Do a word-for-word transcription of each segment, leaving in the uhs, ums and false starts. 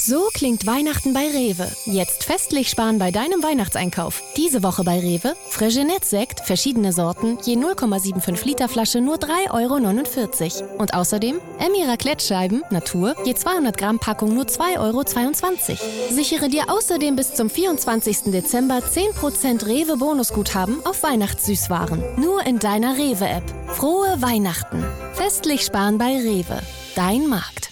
So klingt Weihnachten bei Rewe. Jetzt festlich sparen bei deinem Weihnachtseinkauf. Diese Woche bei Rewe: Fresgenet-Sekt, verschiedene Sorten, je null Komma fünfundsiebzig Liter Flasche nur drei Euro neunundvierzig. Und außerdem Emmy Raclette-Scheiben, Natur, je zweihundert Gramm Packung nur zwei Euro zweiundzwanzig. Sichere dir außerdem bis zum vierundzwanzigsten Dezember zehn Prozent Rewe-Bonusguthaben auf Weihnachtssüßwaren. Nur in deiner Rewe-App. Frohe Weihnachten. Festlich sparen bei Rewe. Dein Markt.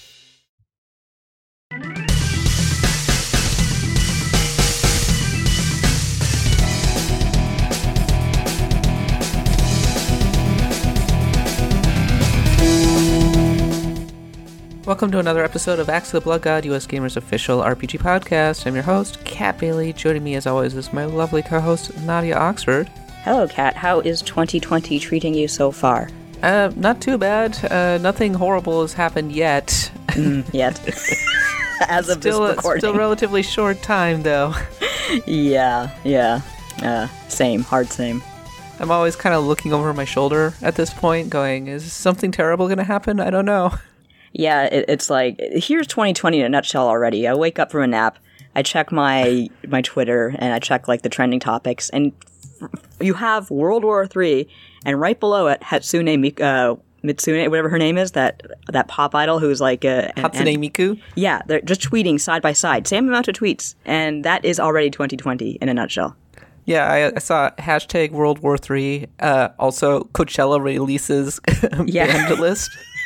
Welcome to another episode of Axe of the Blood God, U S Gamer's official R P G podcast. I'm your host, Kat Bailey. Joining me, as always, is my lovely co-host, Nadia Oxford. Hello, Kat. How is twenty twenty treating you so far? Uh, not too bad. Uh, nothing horrible has happened yet. Mm, yet. As of still, this recording. Still relatively short time, though. yeah, yeah. Uh, same. Hard same. I'm always kind of looking over my shoulder at this point, going, is something terrible going to happen? I don't know. Yeah, it, it's like, here's twenty twenty in a nutshell already. I wake up from a nap, I check my my Twitter, and I check, like, the trending topics, and f- you have World War Three, and right below it, Hatsune Miku, uh, Mitsune, whatever her name is, that that pop idol who's like... Uh, Hatsune and, Miku? Yeah, they're just tweeting side by side, same amount of tweets, and that is already twenty twenty in a nutshell. Yeah, I, I saw hashtag World War Three, uh, also Coachella releases yeah. band list.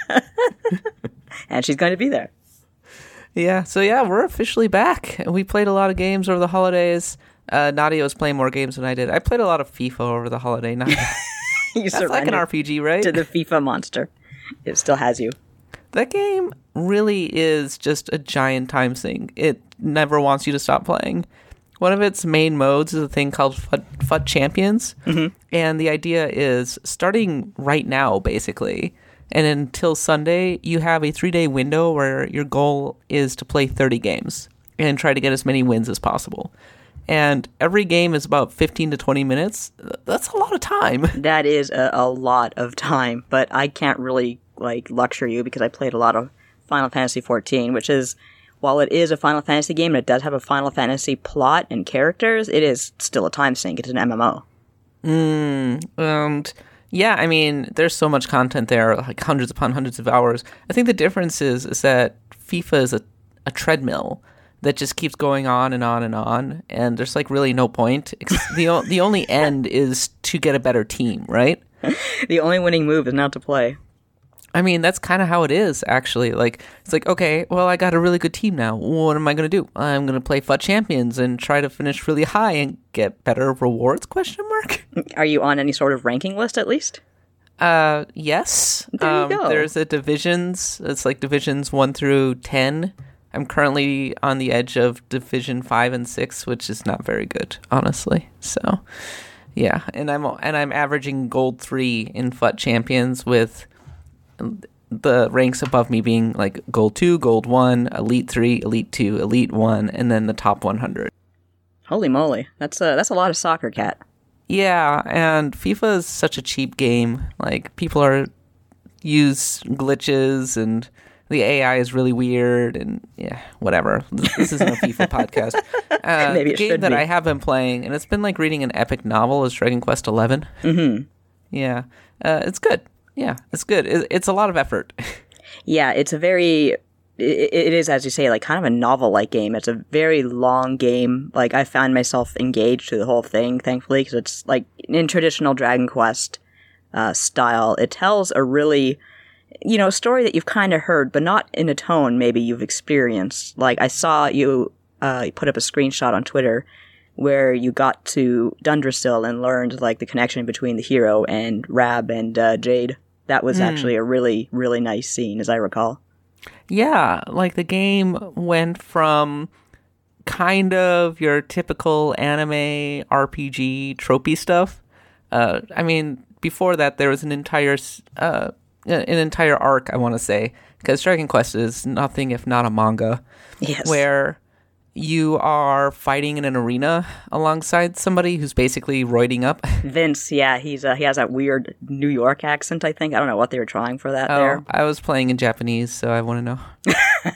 And she's going to be there. Yeah, so yeah, we're officially back. We played a lot of games over the holidays. Uh, Nadia was playing more games than I did. I played a lot of FIFA over the holiday. Nadia. you That's like an R P G, right? To the FIFA monster. It still has you. That game really is just a giant time sink. It never wants you to stop playing. One of its main modes is a thing called F U T, F U T Champions. Mm-hmm. And the idea is, starting right now, basically, and until Sunday, you have a three-day window where your goal is to play thirty games and try to get as many wins as possible. And every game is about fifteen to twenty minutes. That's a lot of time. That is a, a lot of time, but I can't really like lecture you because I played a lot of Final Fantasy fourteen, which is, while it is a Final Fantasy game and it does have a Final Fantasy plot and characters, it is still a time sink. It's an M M O. Mm, and... Yeah, I mean, there's so much content there, like hundreds upon hundreds of hours. I think the difference is, is that FIFA is a, a treadmill that just keeps going on and on and on, and there's like really no point. the o- The only end is to get a better team, right? The only winning move is not to play. I mean, that's kind of how it is, actually. Like, it's like, okay, well, I got a really good team now. What am I going to do? I'm going to play F U T Champions and try to finish really high and get better rewards, question mark? Are you on any sort of ranking list, at least? Uh, yes. There you um, go. There's a divisions. It's like divisions one through ten. I'm currently on the edge of division five and six, which is not very good, honestly. So, yeah. And I'm, and I'm averaging gold three in F U T Champions with... the ranks above me being like gold two, gold one, elite three, elite two, elite one, and then the top one hundred. Holy moly. That's a, that's a lot of soccer, Cat. Yeah, and FIFA is such a cheap game. Like, people are use glitches, and the A I is really weird, and yeah, whatever. This isn't a FIFA podcast. Uh, Maybe it the game should that be. I have been playing, and it's been like reading an epic novel, is Dragon Quest eleven. Mm-hmm. Yeah, uh, it's good. Yeah, it's good. It's a lot of effort. Yeah, it's a very, it, it is, as you say, like kind of a novel-like game. It's a very long game. Like, I found myself engaged to the whole thing, thankfully, because it's like in traditional Dragon Quest uh, style. It tells a really, you know, story that you've kind of heard, but not in a tone maybe you've experienced. Like, I saw you, uh, you put up a screenshot on Twitter where you got to Dundrasil and learned, like, the connection between the hero and Rab and uh, Jade. That was mm. actually a really, really nice scene, as I recall. Yeah, like the game went from kind of your typical anime R P G tropey stuff. Uh, I mean, before that, there was an entire uh, an entire arc, I want to say, because Dragon Quest is nothing if not a manga, yes. where you are fighting in an arena alongside somebody who's basically roiding up. Vince, yeah, he's uh, he has that weird New York accent, I think. I don't know what they were trying for that oh, there. I was playing in Japanese, so I want to know.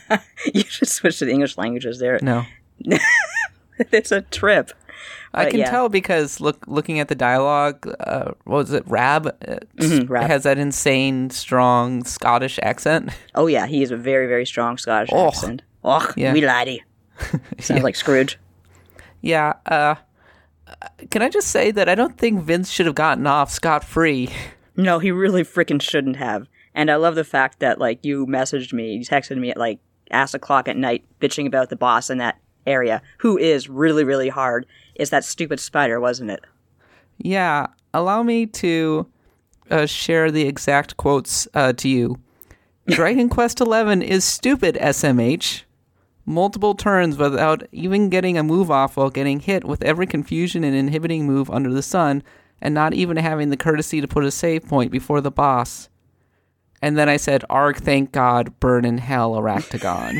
You should switch to the English languages there. No. It's a trip. I But can yeah. tell because look, looking at the dialogue, uh, what was it, Rab? It Mhm, Rab. has that insane, strong Scottish accent. Oh, yeah, he has a very, very strong Scottish Oh. accent. Och, Yeah. wee laddie. Sounds like Scrooge. Yeah. Uh, can I just say that I don't think Vince should have gotten off scot-free. No, he really freaking shouldn't have. And I love the fact that, like, you messaged me, you texted me at, like, ass o'clock at night, bitching about the boss in that area, who is really, really hard. Is that stupid spider, wasn't it? Yeah. Allow me to uh, share the exact quotes uh, to you. Dragon Quest eleven is stupid, S M H. Multiple turns without even getting a move off while getting hit with every confusion and inhibiting move under the sun, and not even having the courtesy to put a save point before the boss. And then I said, Arg, thank God, burn in hell, Aractagon.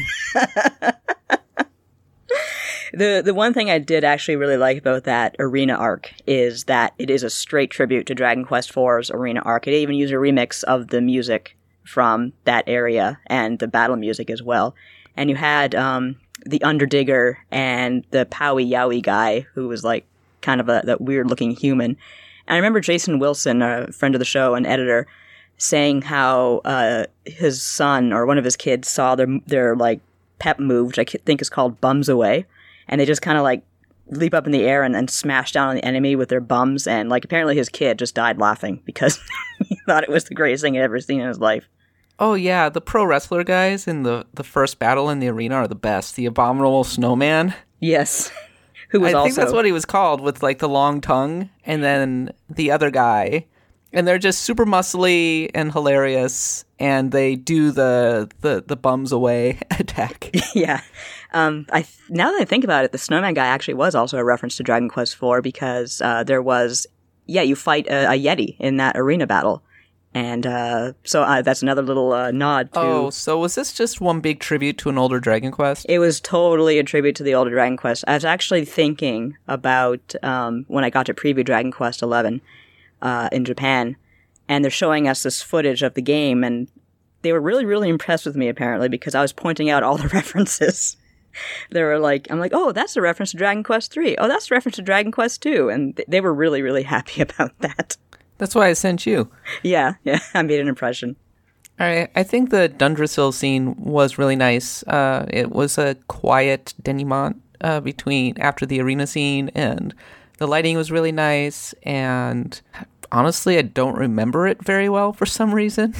The the one thing I did actually really like about that arena arc is that it is a straight tribute to Dragon Quest four's arena arc. It even used a remix of the music from that area and the battle music as well. And you had um, the Underdigger and the Powie Yowie guy who was like kind of a that weird looking human. And I remember Jason Wilson, a friend of the show and editor, saying how uh, his son or one of his kids saw their their like pep move, which I think is called Bums Away. And they just kind of like leap up in the air and then smash down on the enemy with their bums. And like apparently his kid just died laughing because he thought it was the greatest thing he'd ever seen in his life. Oh, yeah, the pro wrestler guys in the, the first battle in the arena are the best. The Abominable Snowman. Yes. Who was I also... think that's what he was called, with like the long tongue, and then the other guy. And they're just super muscly and hilarious, and they do the the, the bums away attack. Yeah. Um, I now that I think about it, the Snowman guy actually was also a reference to Dragon Quest four because uh, there was, yeah, you fight a, a Yeti in that arena battle. And uh, so uh, that's another little uh, nod to... Oh, so was this just one big tribute to an older Dragon Quest? It was totally a tribute to the older Dragon Quest. I was actually thinking about um, when I got to preview Dragon Quest eleven uh, in Japan, and they're showing us this footage of the game, and they were really, really impressed with me, apparently, because I was pointing out all the references. They were like, I'm like, oh, that's a reference to Dragon Quest three. Oh, that's a reference to Dragon Quest two. And th- they were really, really happy about that. That's why I sent you. Yeah, yeah, I made an impression. All right, I think the Dundrasil scene was really nice. Uh, it was a quiet denouement uh, between after the arena scene, and the lighting was really nice. And honestly, I don't remember it very well for some reason.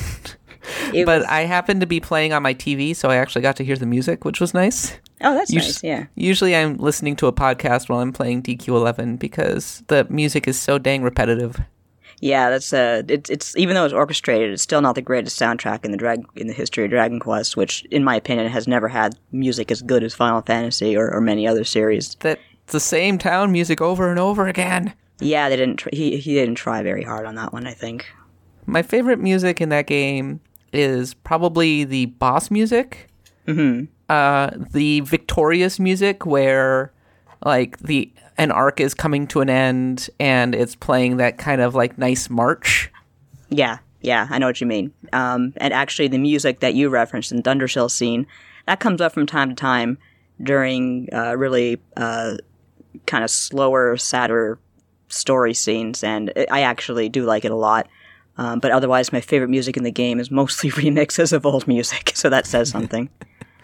It but was- I happened to be playing on my T V, so I actually got to hear the music, which was nice. Oh, that's Us- nice, yeah. Usually I'm listening to a podcast while I'm playing D Q eleven because the music is so dang repetitive. Yeah, that's uh, it's it's even though it's orchestrated, it's still not the greatest soundtrack in the drag in the history of Dragon Quest, which, in my opinion, has never had music as good as Final Fantasy or, or many other series. That's the same town music over and over again. Yeah, they didn't. Tr- he he didn't try very hard on that one, I think. My favorite music in that game is probably the boss music. Mm-hmm. Uh, the victorious music where, like, the an arc is coming to an end and it's playing that kind of like nice march. Yeah, yeah, I know what you mean. Um, and actually, the music that you referenced in the Dundrasil scene, that comes up from time to time during uh, really uh, kind of slower, sadder story scenes, and it, I actually do like it a lot. Um, but otherwise, my favorite music in the game is mostly remixes of old music, so that says something.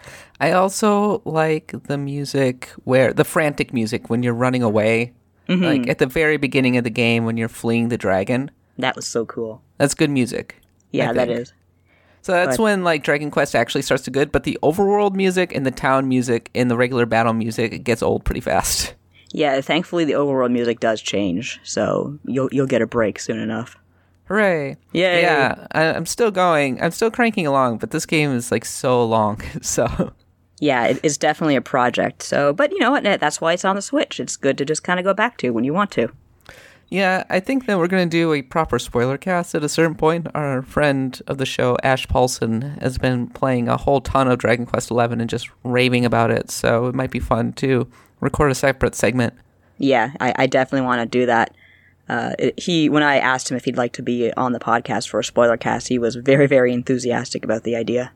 I also like the music where the frantic music when you're running away, Mm-hmm. like at the very beginning of the game when you're fleeing the dragon. That was so cool. That's good music. Yeah, I that think. is. So that's But- when like Dragon Quest actually starts to good, but the overworld music and the town music and the regular battle music, it gets old pretty fast. Yeah, thankfully the overworld music does change, so you'll you'll get a break soon enough. Hooray! Yay. Yeah, I, I'm still going. I'm still cranking along, but this game is like so long. So Yeah, it, it's definitely a project. So, but you know what? That's why it's on the Switch. It's good to just kind of go back to when you want to. yeah, I think that we're going to do a proper spoiler cast at a certain point. Our friend of the show, Ash Paulson, has been playing a whole ton of Dragon Quest eleven and just raving about it. So it might be fun to record a separate segment. Yeah, I, I definitely want to do that. Uh, it, he, when I asked him if he'd like to be on the podcast for a spoiler cast, he was very, very enthusiastic about the idea.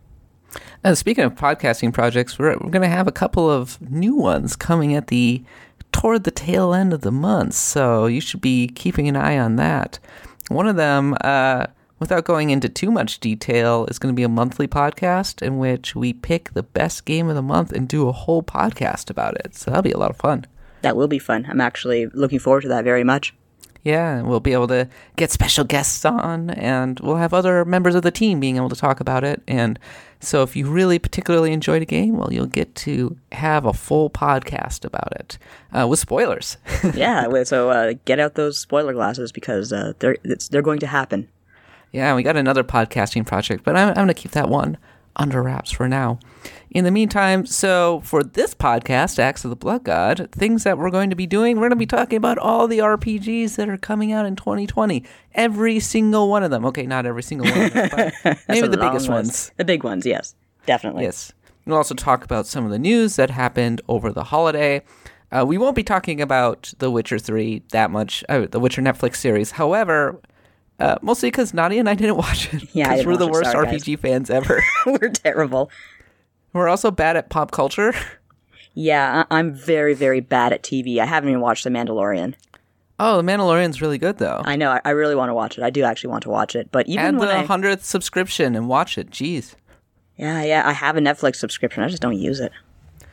Uh, speaking of podcasting projects, we're, we're going to have a couple of new ones coming at the toward the tail end of the month, so you should be keeping an eye on that. One of them, uh, without going into too much detail, is going to be a monthly podcast in which we pick the best game of the month and do a whole podcast about it. So that'll be a lot of fun. That will be fun. I'm actually looking forward to that very much. Yeah, and we'll be able to get special guests on, and we'll have other members of the team being able to talk about it. And so if you really particularly enjoyed a game, well, you'll get to have a full podcast about it uh, with spoilers. Yeah, so uh, get out those spoiler glasses because uh, they're it's, they're going to happen. Yeah, we got another podcasting project, but I'm, I'm going to keep that one under wraps for now. In the meantime, so for this podcast, Axe of the Blood God, things that we're going to be doing, we're going to be talking about all the R P Gs that are coming out in twenty twenty. Every single one of them. Okay, not every single one of them, but maybe the biggest list. ones. The big ones, yes. Definitely. Yes. We'll also talk about some of the news that happened over the holiday. Uh, we won't be talking about The Witcher three that much, uh, the Witcher Netflix series. However, uh, mostly because Nadia and I didn't watch it. Yeah, because we're the worst Sorry, R P G fans ever. We're terrible. We're also bad at pop culture. Yeah, I- I'm very, very bad at T V. I haven't even watched The Mandalorian. Oh, The Mandalorian's really good, though. I know. I, I really want to watch it. I do actually want to watch it. But even Add when the I... hundredth subscription and watch it. Jeez. Yeah, yeah. I have a Netflix subscription. I just don't use it.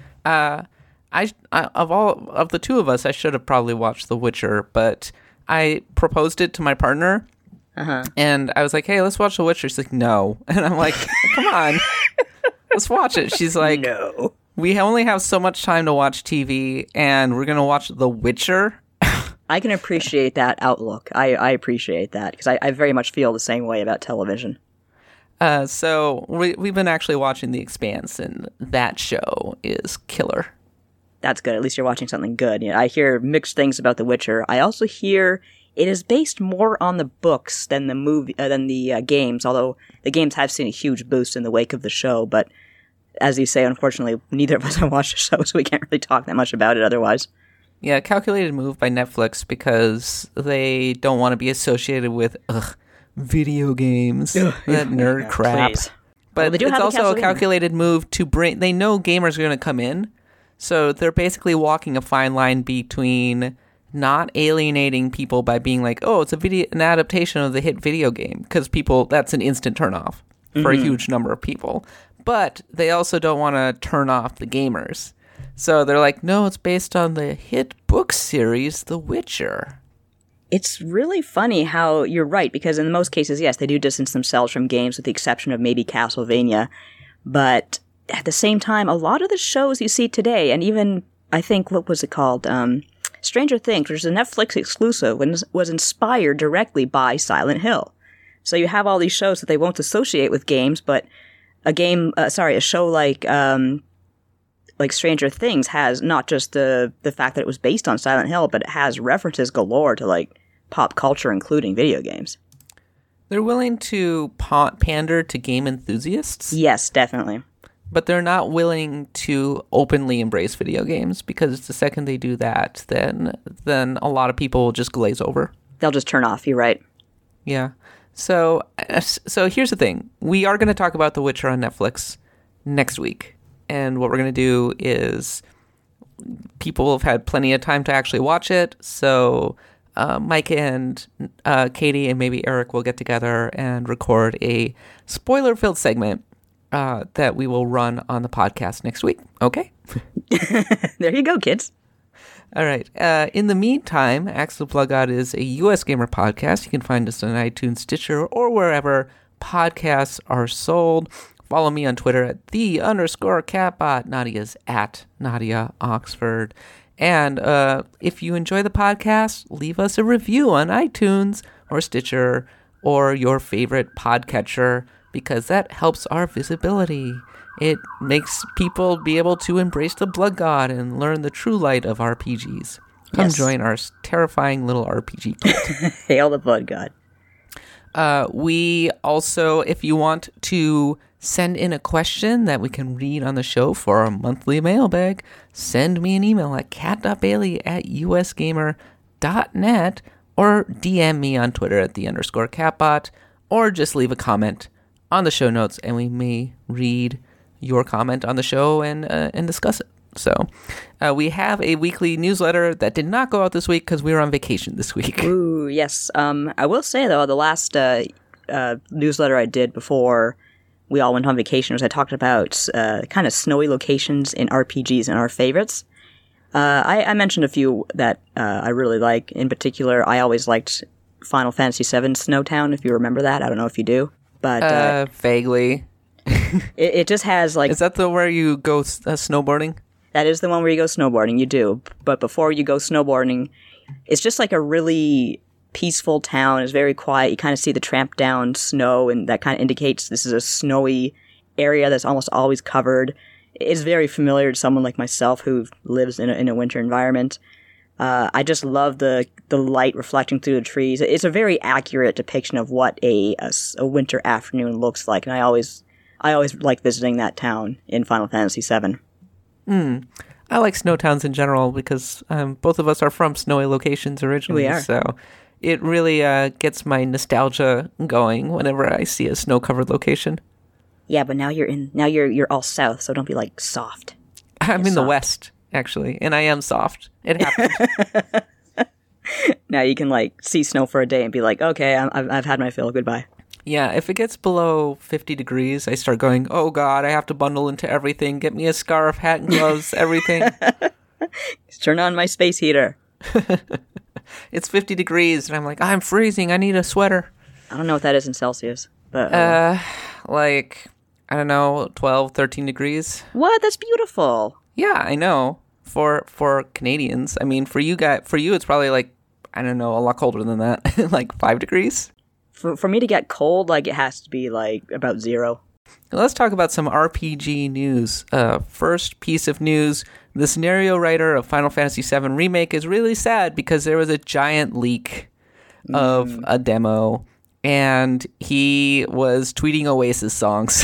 Uh, I, I of all of the two of us, I should have probably watched The Witcher, but I proposed it to my partner, uh-huh. and I was like, "Hey, let's watch The Witcher." She's like, "No," and I'm like, "Come on, let's watch it." She's like, "No, we only have so much time to watch T V, and we're gonna watch The Witcher." I can appreciate that outlook. I, I appreciate that because I, I very much feel the same way about television. Uh, so we, we've been actually watching The Expanse, and that show is killer. That's good. At least you're watching something good. You know, I hear mixed things about The Witcher. I also hear it is based more on the books than the movie uh, than the uh, games. Although the games have seen a huge boost in the wake of the show, but as you say, unfortunately, neither of us have watched the show, so we can't really talk that much about it. Otherwise, yeah, calculated move by Netflix because they don't want to be associated with ugh, video games, ugh, that nerd yeah, crap. Please. But well, it's also a calculated move to bring. They know gamers are going to come in. So they're basically walking a fine line between not alienating people by being like, oh, it's a video, an adaptation of the hit video game, because people, that's an instant turnoff for mm-hmm. a huge number of people. But they also don't want to turn off the gamers. So they're like, no, it's based on the hit book series, The Witcher. It's really funny how you're right, because in most cases, yes, they do distance themselves from games with the exception of maybe Castlevania. But at the same time, a lot of the shows you see today, and even, I think, what was it called? Um, Stranger Things, which is a Netflix exclusive, was inspired directly by Silent Hill. So you have all these shows that they won't associate with games, but a game, uh, sorry, a show like um, like Stranger Things has not just the, the fact that it was based on Silent Hill, but it has references galore to, like, pop culture, including video games. They're willing to pa- pander to game enthusiasts? Yes, definitely. But they're not willing to openly embrace video games, because the second they do that, then then a lot of people will just glaze over. They'll just turn off, you're right. Yeah. So, so here's the thing. We are going to talk about The Witcher on Netflix next week. And what we're going to do is people have had plenty of time to actually watch it. So uh, Mike and uh, Katie and maybe Eric will get together and record a spoiler-filled segment uh, that we will run on the podcast next week. Okay? There you go, kids. All right. Uh, in the meantime, Axe of the Blood God is a U S Gamer podcast. You can find us on iTunes, Stitcher, or wherever podcasts are sold. Follow me on Twitter at the underscore catbot. Nadia's at Nadia Oxford. And uh, if you enjoy the podcast, leave us a review on iTunes or Stitcher or your favorite podcatcher, because that helps our visibility. It makes people be able to embrace the Blood God and learn the true light of R P Gs. Come yes. join our terrifying little R P G kit. Hail the Blood God. Uh, we also, if you want to send in a question that we can read on the show for our monthly mailbag, send me an email at cat.bailey at usgamer.net or D M me on Twitter at the underscore catbot, or just leave a comment on the show notes and we may read your comment on the show and uh, and discuss it. So uh, we have a weekly newsletter that did not go out this week because we were on vacation this week. Ooh, yes. Um, I will say, though, the last uh, uh, newsletter I did before we all went on vacation was I talked about uh, kind of snowy locations in R P Gs and our favorites. Uh, I, I mentioned a few that uh, I really like. In particular, I always liked Final Fantasy seven Snowtown, if you remember that. I don't know if you do. But uh, uh, vaguely. it, it just has like... Is that the where you go uh, snowboarding? That is the one where you go snowboarding, you do. But before you go snowboarding, it's just like a really peaceful town. It's very quiet. You kind of see the tramp down snow, and that kind of indicates this is a snowy area that's almost always covered. It's very familiar to someone like myself who lives in a, in a winter environment. Uh, I just love the, the light reflecting through the trees. It's a very accurate depiction of what a, a, a winter afternoon looks like, and I always I always like visiting that town in Final Fantasy seven. Mm. I like snow towns in general because um, both of us are from snowy locations originally. We are. So it really uh, gets my nostalgia going whenever I see a snow-covered location. Yeah, but now you're in. Now you're you're all south, so don't be like soft. I'm You're in the soft. west, actually, and I am soft. It happened. Now you can like see snow for a day and be like, okay, I'm, I've I've had my fill. Goodbye. Yeah, if it gets below fifty degrees, I start going, oh God, I have to bundle into everything. Get me a scarf, hat and gloves, everything. Just turn on my space heater. It's fifty degrees, and I'm like, I'm freezing. I need a sweater. I don't know what that is in Celsius, but uh, Uh, like, I don't know, twelve, thirteen degrees. what? That's beautiful. Yeah, I know. For for Canadians, I mean, for you guys, for you, it's probably like, I don't know, a lot colder than that, like five degrees. For for me to get cold, like it has to be like about zero. Now, let's talk about some R P G news. Uh, first piece of news: the scenario writer of Final Fantasy seven Remake is really sad because there was a giant leak of Mm. a demo, and he was tweeting Oasis songs.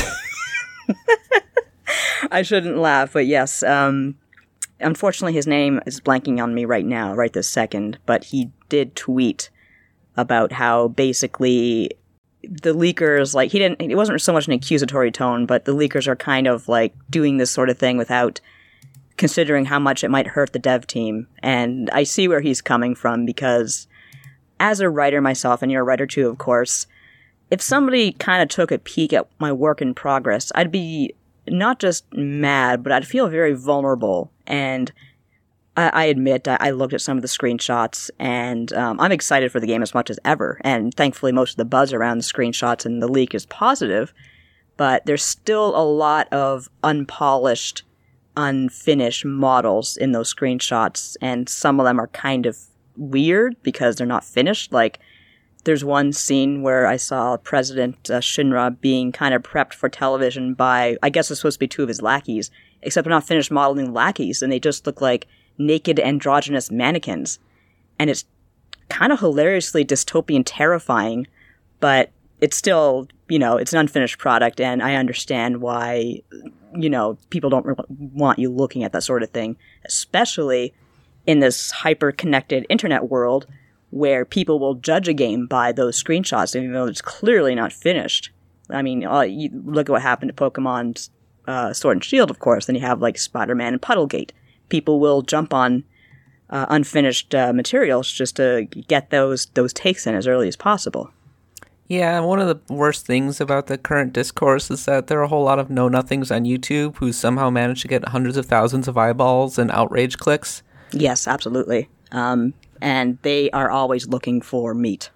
I shouldn't laugh, but yes. Um, unfortunately, his name is blanking on me right now, right this second. But he did tweet about how basically the leakers, like, he didn't, it wasn't so much an accusatory tone, but the leakers are kind of like doing this sort of thing without considering how much it might hurt the dev team. And I see where he's coming from, because as a writer myself, and you're a writer too, of course, if somebody kind of took a peek at my work in progress, I'd be not just mad, but I'd feel very vulnerable. And I, I admit, I, I looked at some of the screenshots, and um, I'm excited for the game as much as ever. And thankfully, most of the buzz around the screenshots and the leak is positive. But there's still a lot of unpolished, unfinished models in those screenshots, and some of them are kind of weird because they're not finished. Like, there's one scene where I saw President uh, Shinra being kind of prepped for television by, I guess it's supposed to be two of his lackeys, except they're not finished modeling lackeys, and they just look like naked androgynous mannequins. And it's kind of hilariously dystopian terrifying, but it's still, you know, it's an unfinished product, and I understand why, you know, people don't really want you looking at that sort of thing, especially in this hyper-connected internet world where people will judge a game by those screenshots, even though it's clearly not finished. I mean, uh, you look at what happened to Pokemon's uh, Sword and Shield, of course. Then you have, like, Spider-Man and Puddlegate. People will jump on uh, unfinished uh, materials just to get those those takes in as early as possible. Yeah, one of the worst things about the current discourse is that there are a whole lot of know-nothings on YouTube who somehow manage to get hundreds of thousands of eyeballs and outrage clicks. Yes, absolutely. Um, and they are always looking for meat.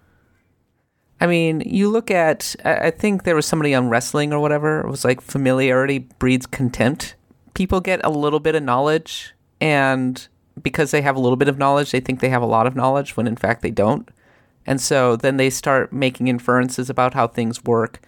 I mean, you look at, I think there was somebody on wrestling or whatever, it was like familiarity breeds contempt. People get a little bit of knowledge, and because they have a little bit of knowledge, they think they have a lot of knowledge when in fact they don't. And so then they start making inferences about how things work,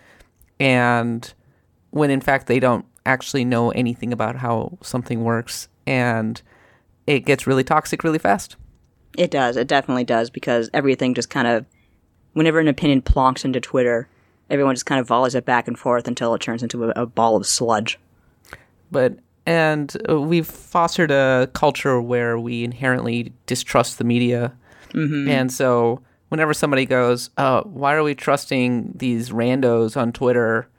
and when in fact they don't actually know anything about how something works, and it gets really toxic really fast. It does. It definitely does, because everything just kind of, whenever an opinion plonks into Twitter, everyone just kind of volleys it back and forth until it turns into a, a ball of sludge. But, and we've fostered a culture where we inherently distrust the media. Mm-hmm. And so whenever somebody goes, oh, why are we trusting these randos on Twitter?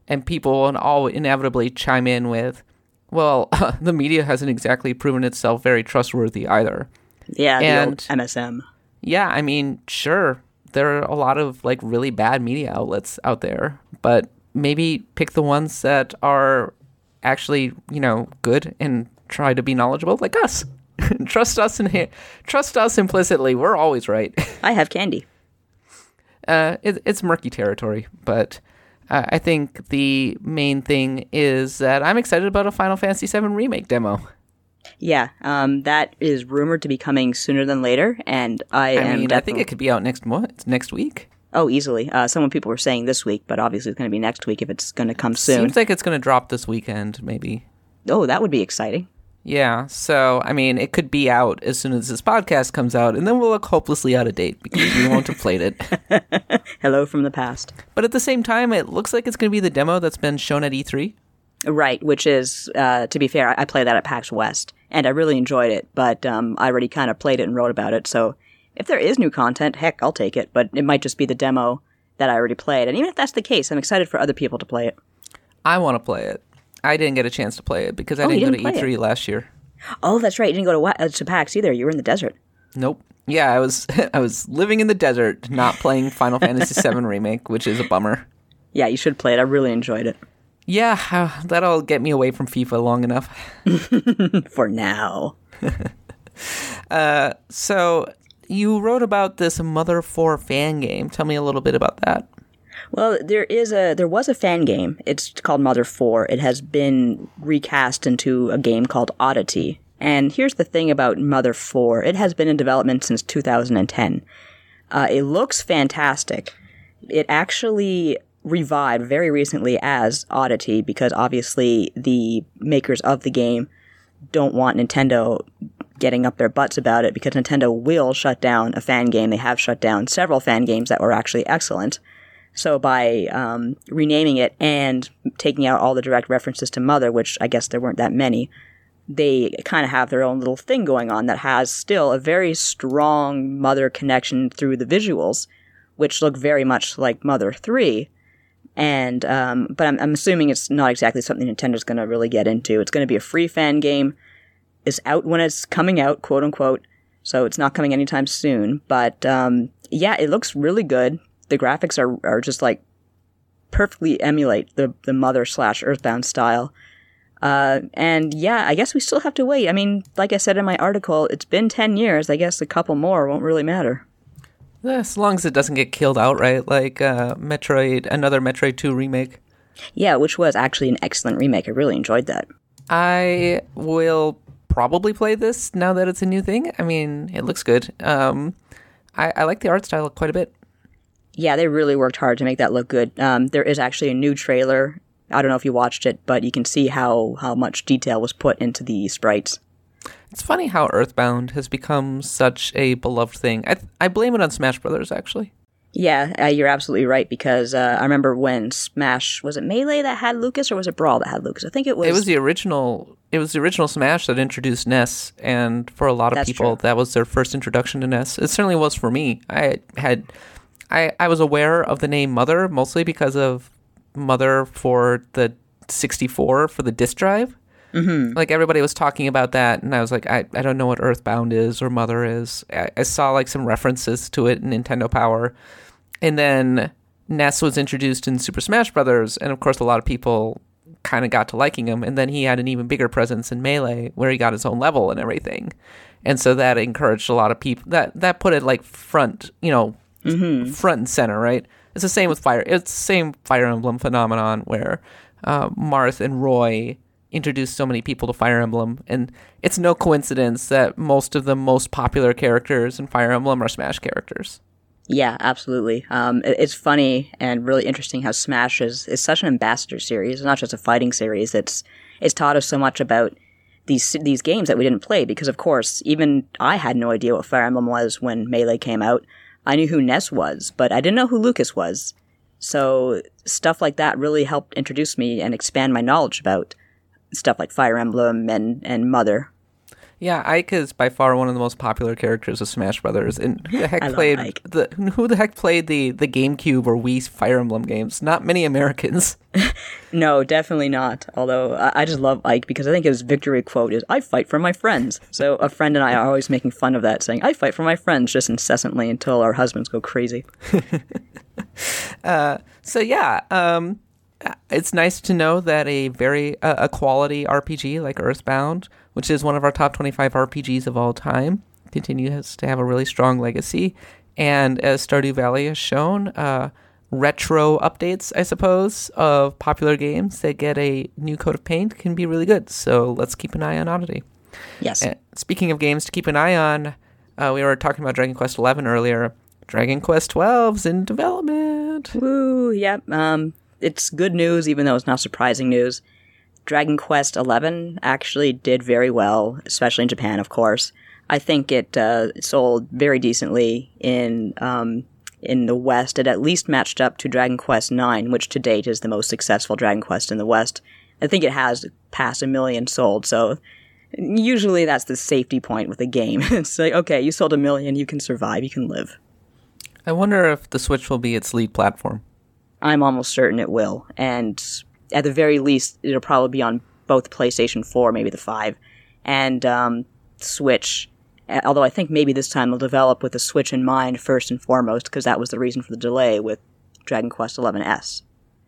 and people will all inevitably chime in with, well, the media hasn't exactly proven itself very trustworthy either. Yeah, the and, old M S M. Yeah, I mean, sure, there are a lot of like really bad media outlets out there, but maybe pick the ones that are actually, you know, good and try to be knowledgeable, like us. Trust us and trust us implicitly. We're always right. I have candy. Uh, it, it's murky territory, but uh, I think the main thing is that I'm excited about a Final Fantasy seven Remake demo. Yeah, um, that is rumored to be coming sooner than later, and I, I am mean, defi- I think it could be out next month, next week. Oh, easily. Uh, some people were saying this week, but obviously it's going to be next week if it's going to come soon. Seems like it's going to drop this weekend, maybe. Oh, that would be exciting. Yeah, so, I mean, it could be out as soon as this podcast comes out, and then we'll look hopelessly out of date because we won't have played it. Hello from the past. But at the same time, it looks like it's going to be the demo that's been shown at E three. Right, which is, uh, to be fair, I, I played that at PAX West, and I really enjoyed it, but um, I already kind of played it and wrote about it, so if there is new content, heck, I'll take it, but it might just be the demo that I already played, and even if that's the case, I'm excited for other people to play it. I want to play it. I didn't get a chance to play it because I Oh, didn't, you go didn't to play E three it. last year. Oh, that's right, you didn't go to, Wa- uh, to PAX either, you were in the desert. Nope. Yeah, I was I was living in the desert, not playing Final Fantasy seven Remake, which is a bummer. Yeah, you should play it, I really enjoyed it. Yeah, uh, that'll get me away from FIFA long enough. For now. uh, so, you wrote about this Mother four fan game. Tell me a little bit about that. Well, there is a there was a fan game. It's called Mother four. It has been recast into a game called Oddity. And here's the thing about Mother four. It has been in development since two thousand ten. Uh, it looks fantastic. It actually revived very recently as Oddity because obviously the makers of the game don't want Nintendo getting up their butts about it because Nintendo will shut down a fan game. They have shut down several fan games that were actually excellent. So by um, renaming it and taking out all the direct references to Mother, which I guess there weren't that many, they kind of have their own little thing going on that has still a very strong Mother connection through the visuals, which look very much like Mother three. And um, but I'm, I'm assuming it's not exactly something Nintendo's going to really get into. It's going to be a free fan game. It's out when it's coming out, quote unquote. So it's not coming anytime soon. But um, yeah, it looks really good. The graphics are, are just like perfectly emulate the, the Mother slash Earthbound style. Uh, and yeah, I guess we still have to wait. I mean, like I said in my article, it's been ten years. I guess a couple more won't really matter. As long as it doesn't get killed outright, like uh, Metroid, another Metroid two remake. Yeah, which was actually an excellent remake. I really enjoyed that. I will probably play this now that it's a new thing. I mean, it looks good. Um, I, I like the art style quite a bit. Yeah, they really worked hard to make that look good. Um, there is actually a new trailer. I don't know if you watched it, but you can see how, how much detail was put into the sprites. It's funny how Earthbound has become such a beloved thing. I th- I blame it on Smash Brothers, actually. Yeah, uh, you're absolutely right, because uh, I remember when Smash, was it Melee that had Lucas, or was it Brawl that had Lucas? I think it was... It was the original It was the original Smash that introduced N E S, and for a lot of That's people, true. that was their first introduction to N E S. It certainly was for me. I had... I, I was aware of the name Mother, mostly because of Mother for the sixty-four, for the disk drive. Mm-hmm. Like, everybody was talking about that, and I was like, I, I don't know what Earthbound is or Mother is. I, I saw, like, some references to it in Nintendo Power. And then N E S was introduced in Super Smash Brothers, and of course, a lot of people kind of got to liking him. And then he had an even bigger presence in Melee, where he got his own level and everything. And so that encouraged a lot of people. That, that put it, like, front, you know, mm-hmm. front and center, right? It's the same with Fire. It's the same Fire Emblem phenomenon where uh, Marth and Roy introduced so many people to Fire Emblem, and it's no coincidence that most of the most popular characters in Fire Emblem are Smash characters. Yeah, absolutely. Um, it- it's funny and really interesting how Smash is, is such an ambassador series. It's not just a fighting series. It's it's taught us so much about these these games that we didn't play, because, of course, even I had no idea what Fire Emblem was when Melee came out. I knew who N E S was, but I didn't know who Lucas was. So stuff like that really helped introduce me and expand my knowledge about stuff like Fire Emblem and, and Mother. Yeah, Ike is by far one of the most popular characters of Smash Brothers. And who the heck I love played Ike. the who the heck played the, the GameCube or Wii Fire Emblem games? Not many Americans. No, definitely not. Although I, I just love Ike because I think his victory quote is "I fight for my friends." So a friend and I are always making fun of that, saying "I fight for my friends" just incessantly until our husbands go crazy. uh, so yeah, um, it's nice to know that a very uh, a quality R P G like Earthbound, which is one of our top twenty-five R P Gs of all time, continues to have a really strong legacy. And as Stardew Valley has shown, uh, retro updates, I suppose, of popular games that get a new coat of paint can be really good. So let's keep an eye on Oddity. Yes. And speaking of games to keep an eye on, uh, we were talking about Dragon Quest eleven earlier. Dragon Quest twelve's in development. Woo, yep. Um, it's good news, even though it's not surprising news. Dragon Quest eleven actually did very well, especially in Japan, of course. I think it uh, sold very decently in um, in the West. It at least matched up to Dragon Quest nine, which to date is the most successful Dragon Quest in the West. I think it has passed a million sold, so usually that's the safety point with a game. It's like, okay, you sold a million, you can survive, you can live. I wonder if the Switch will be its lead platform. I'm almost certain it will, and at the very least, it'll probably be on both PlayStation four, maybe the five, and um, Switch. Although I think maybe this time they'll develop with the Switch in mind first and foremost, because that was the reason for the delay with Dragon Quest eleven S.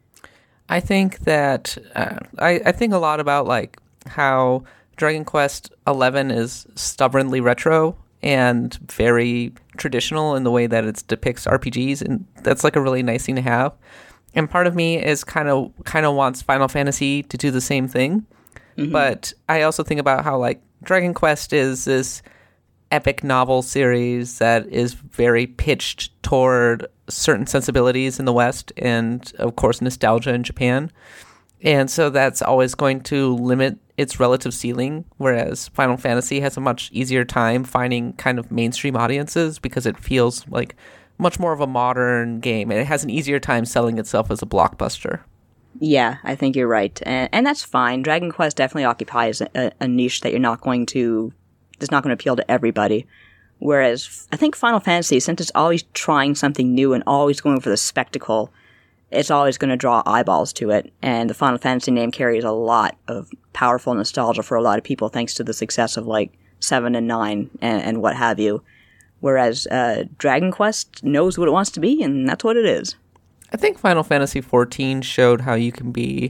I think that uh, I, I think a lot about like how Dragon Quest eleven is stubbornly retro and very traditional in the way that it depicts R P Gs, and that's like a really nice thing to have. And part of me is kind of kind of wants Final Fantasy to do the same thing, mm-hmm. but I also think about how like Dragon Quest is this epic novel series that is very pitched toward certain sensibilities in the West and, of course, nostalgia in Japan. And so that's always going to limit its relative ceiling, whereas Final Fantasy has a much easier time finding kind of mainstream audiences because it feels like much more of a modern game, and it has an easier time selling itself as a blockbuster. Yeah, I think you're right. And, and that's fine. Dragon Quest definitely occupies a, a niche that you're not going to... It's not going to appeal to everybody. Whereas I think Final Fantasy, since it's always trying something new and always going for the spectacle, it's always going to draw eyeballs to it. And the Final Fantasy name carries a lot of powerful nostalgia for a lot of people, thanks to the success of like seven and nine and, and what have you. Whereas uh, Dragon Quest knows what it wants to be, and that's what it is. I think Final Fantasy fourteen showed how you can be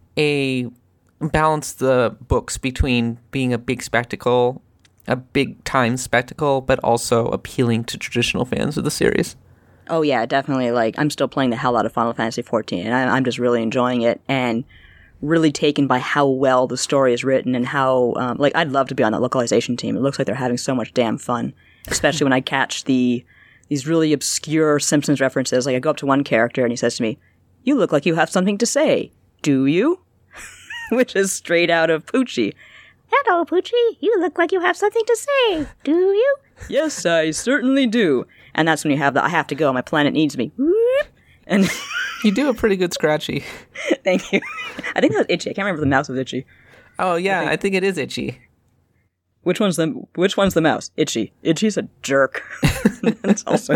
a balance the books between being a big spectacle, a big time spectacle, but also appealing to traditional fans of the series. Oh yeah, definitely. Like, I'm still playing the hell out of Final Fantasy fourteen, and I, I'm just really enjoying it, and really taken by how well the story is written, and how, um, like, I'd love to be on that localization team. It looks like they're having so much damn fun, especially when I catch the these really obscure Simpsons references. Like, I go up to one character, and he says to me, "You look like you have something to say. Do you?" Which is straight out of Poochie. "Hello, Poochie. You look like you have something to say. Do you?" "Yes, I certainly do." And that's when you have the, "I have to go, my planet needs me." Whoop. And you do a pretty good Scratchy. Thank you. I think that was Itchy. I can't remember if the mouse was Itchy. Oh yeah, I think, I think, I think it is Itchy. Which one's the Which one's the mouse? Itchy. Itchy's a jerk. That's also.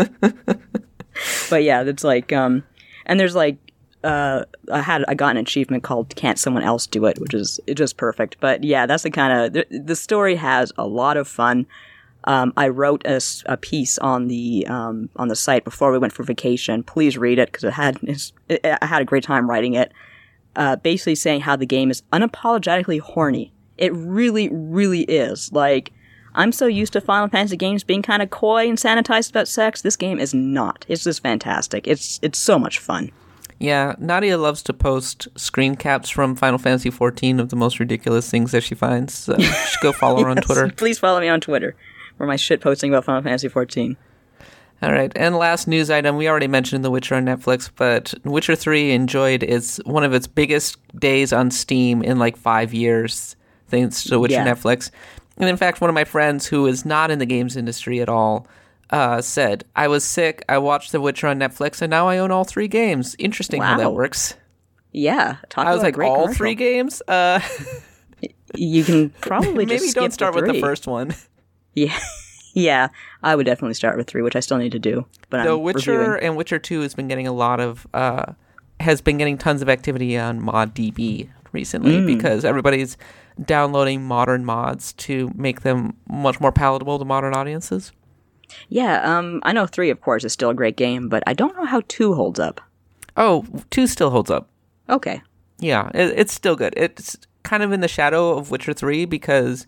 But yeah, it's like, um, and there's like, uh, I had I got an achievement called "Can't Someone Else Do It," which is just perfect. But yeah, that's the kind of the, the story has a lot of fun. Um, I wrote a, a piece on the um, on the site before we went for vacation. Please read it because it had it's, it, I had a great time writing it. Uh, basically saying how the game is unapologetically horny. It really, really is. Like, I'm so used to Final Fantasy games being kind of coy and sanitized about sex. This game is not. It's just fantastic. It's it's so much fun. Yeah, Nadia loves to post screen caps from Final Fantasy fourteen of the most ridiculous things that she finds. So you should go follow her Yes, on Twitter. Please follow me on Twitter for my shit posting about Final Fantasy fourteen. All right, and last news item, we already mentioned The Witcher on Netflix, but Witcher three enjoyed its one of its biggest days on Steam in like five years, thanks to Witcher Yeah. Netflix. And in fact, one of my friends who is not in the games industry at all uh, said, "I was sick, I watched The Witcher on Netflix, and now I own all three games." Interesting how that Wow. works. Yeah, talk I was about a like, great all commercial. three games? Uh, You can probably just Maybe skip don't start the with the three. first one. Yeah, yeah. I would definitely start with three, which I still need to do. But The I'm Witcher reviewing. and Witcher two has been getting a lot of uh, has been getting tons of activity on ModDB recently Mm. because everybody's downloading modern mods to make them much more palatable to modern audiences. Yeah, um, I know three, of course, is still a great game, but I don't know how two holds up. Oh, two still holds up. Okay. Yeah, it, it's still good. It's kind of in the shadow of Witcher three because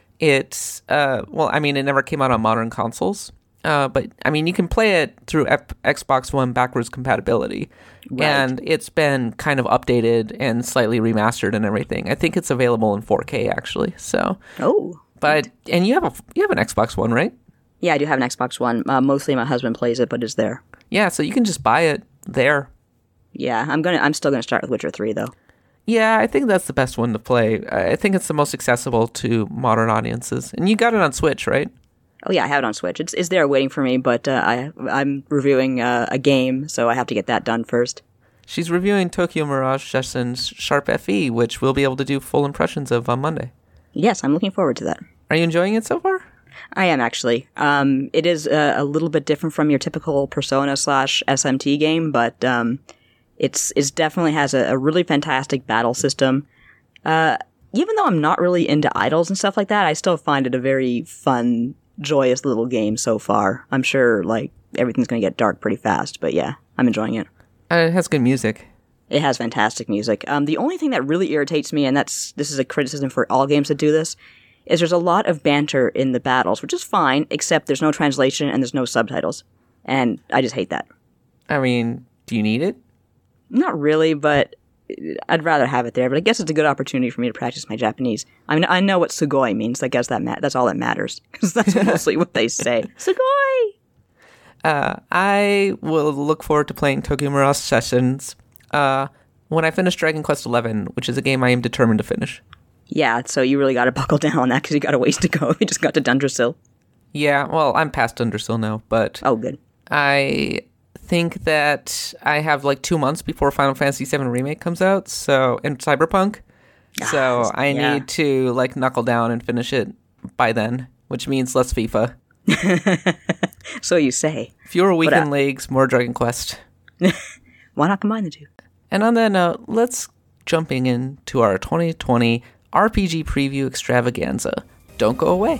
it's, uh, well, I mean, it never came out on modern consoles. Uh, but, I mean, you can play it through Ep- Xbox One backwards compatibility. Right. And it's been kind of updated and slightly remastered and everything. I think it's available in four K, actually. So, Oh. but, and you have a, you have an Xbox One, right? Yeah, I do have an Xbox One. Uh, mostly my husband plays it, but it's there. Yeah, so you can just buy it there. Yeah, I'm gonna. I'm still gonna start with Witcher three, though. Yeah, I think that's the best one to play. I think it's the most accessible to modern audiences. And you got it on Switch, right? Oh yeah, I have it on Switch. It's it's there waiting for me, but uh, I I'm reviewing uh, a game, so I have to get that done first. She's reviewing Tokyo Mirage Sessions Sharp F E, which we'll be able to do full impressions of on Monday. Yes, I'm looking forward to that. Are you enjoying it so far? I am actually. Um, it is uh, a little bit different from your typical Persona slash S M T game, but um, it's it's definitely has a, a really fantastic battle system. Uh, even though I'm not really into idols and stuff like that, I still find it a very fun, joyous little game so far. I'm sure like everything's going to get dark pretty fast, but yeah, I'm enjoying it. Uh, it has good music. It has fantastic music. Um, the only thing that really irritates me, and that's this is a criticism for all games that do this, is there's a lot of banter in the battles, which is fine, except there's no translation and there's no subtitles. And I just hate that. I mean, do you need it? Not really, but I'd rather have it there. But I guess it's a good opportunity for me to practice my Japanese. I mean, I know what sugoi means. I guess that ma- that's all that matters, because that's mostly what they say. Sugoi! Uh, I will look forward to playing Tokyo Mirage Sessions uh, when I finish Dragon Quest eleven, which is a game I am determined to finish. Yeah, so you really got to buckle down on that, because you got a ways to go. You just got to Dundrasil. Yeah, well, I'm past Undersill now, but Oh, good. I think that I have like two months before Final Fantasy seven Remake comes out, so and Cyberpunk. So Ah, I yeah. need to like knuckle down and finish it by then, which means less FIFA. So you say. Fewer weekend uh, leagues, more Dragon Quest. Why not combine the two? And on that note, let's jumping into our twenty twenty R P G preview extravaganza. Don't go away.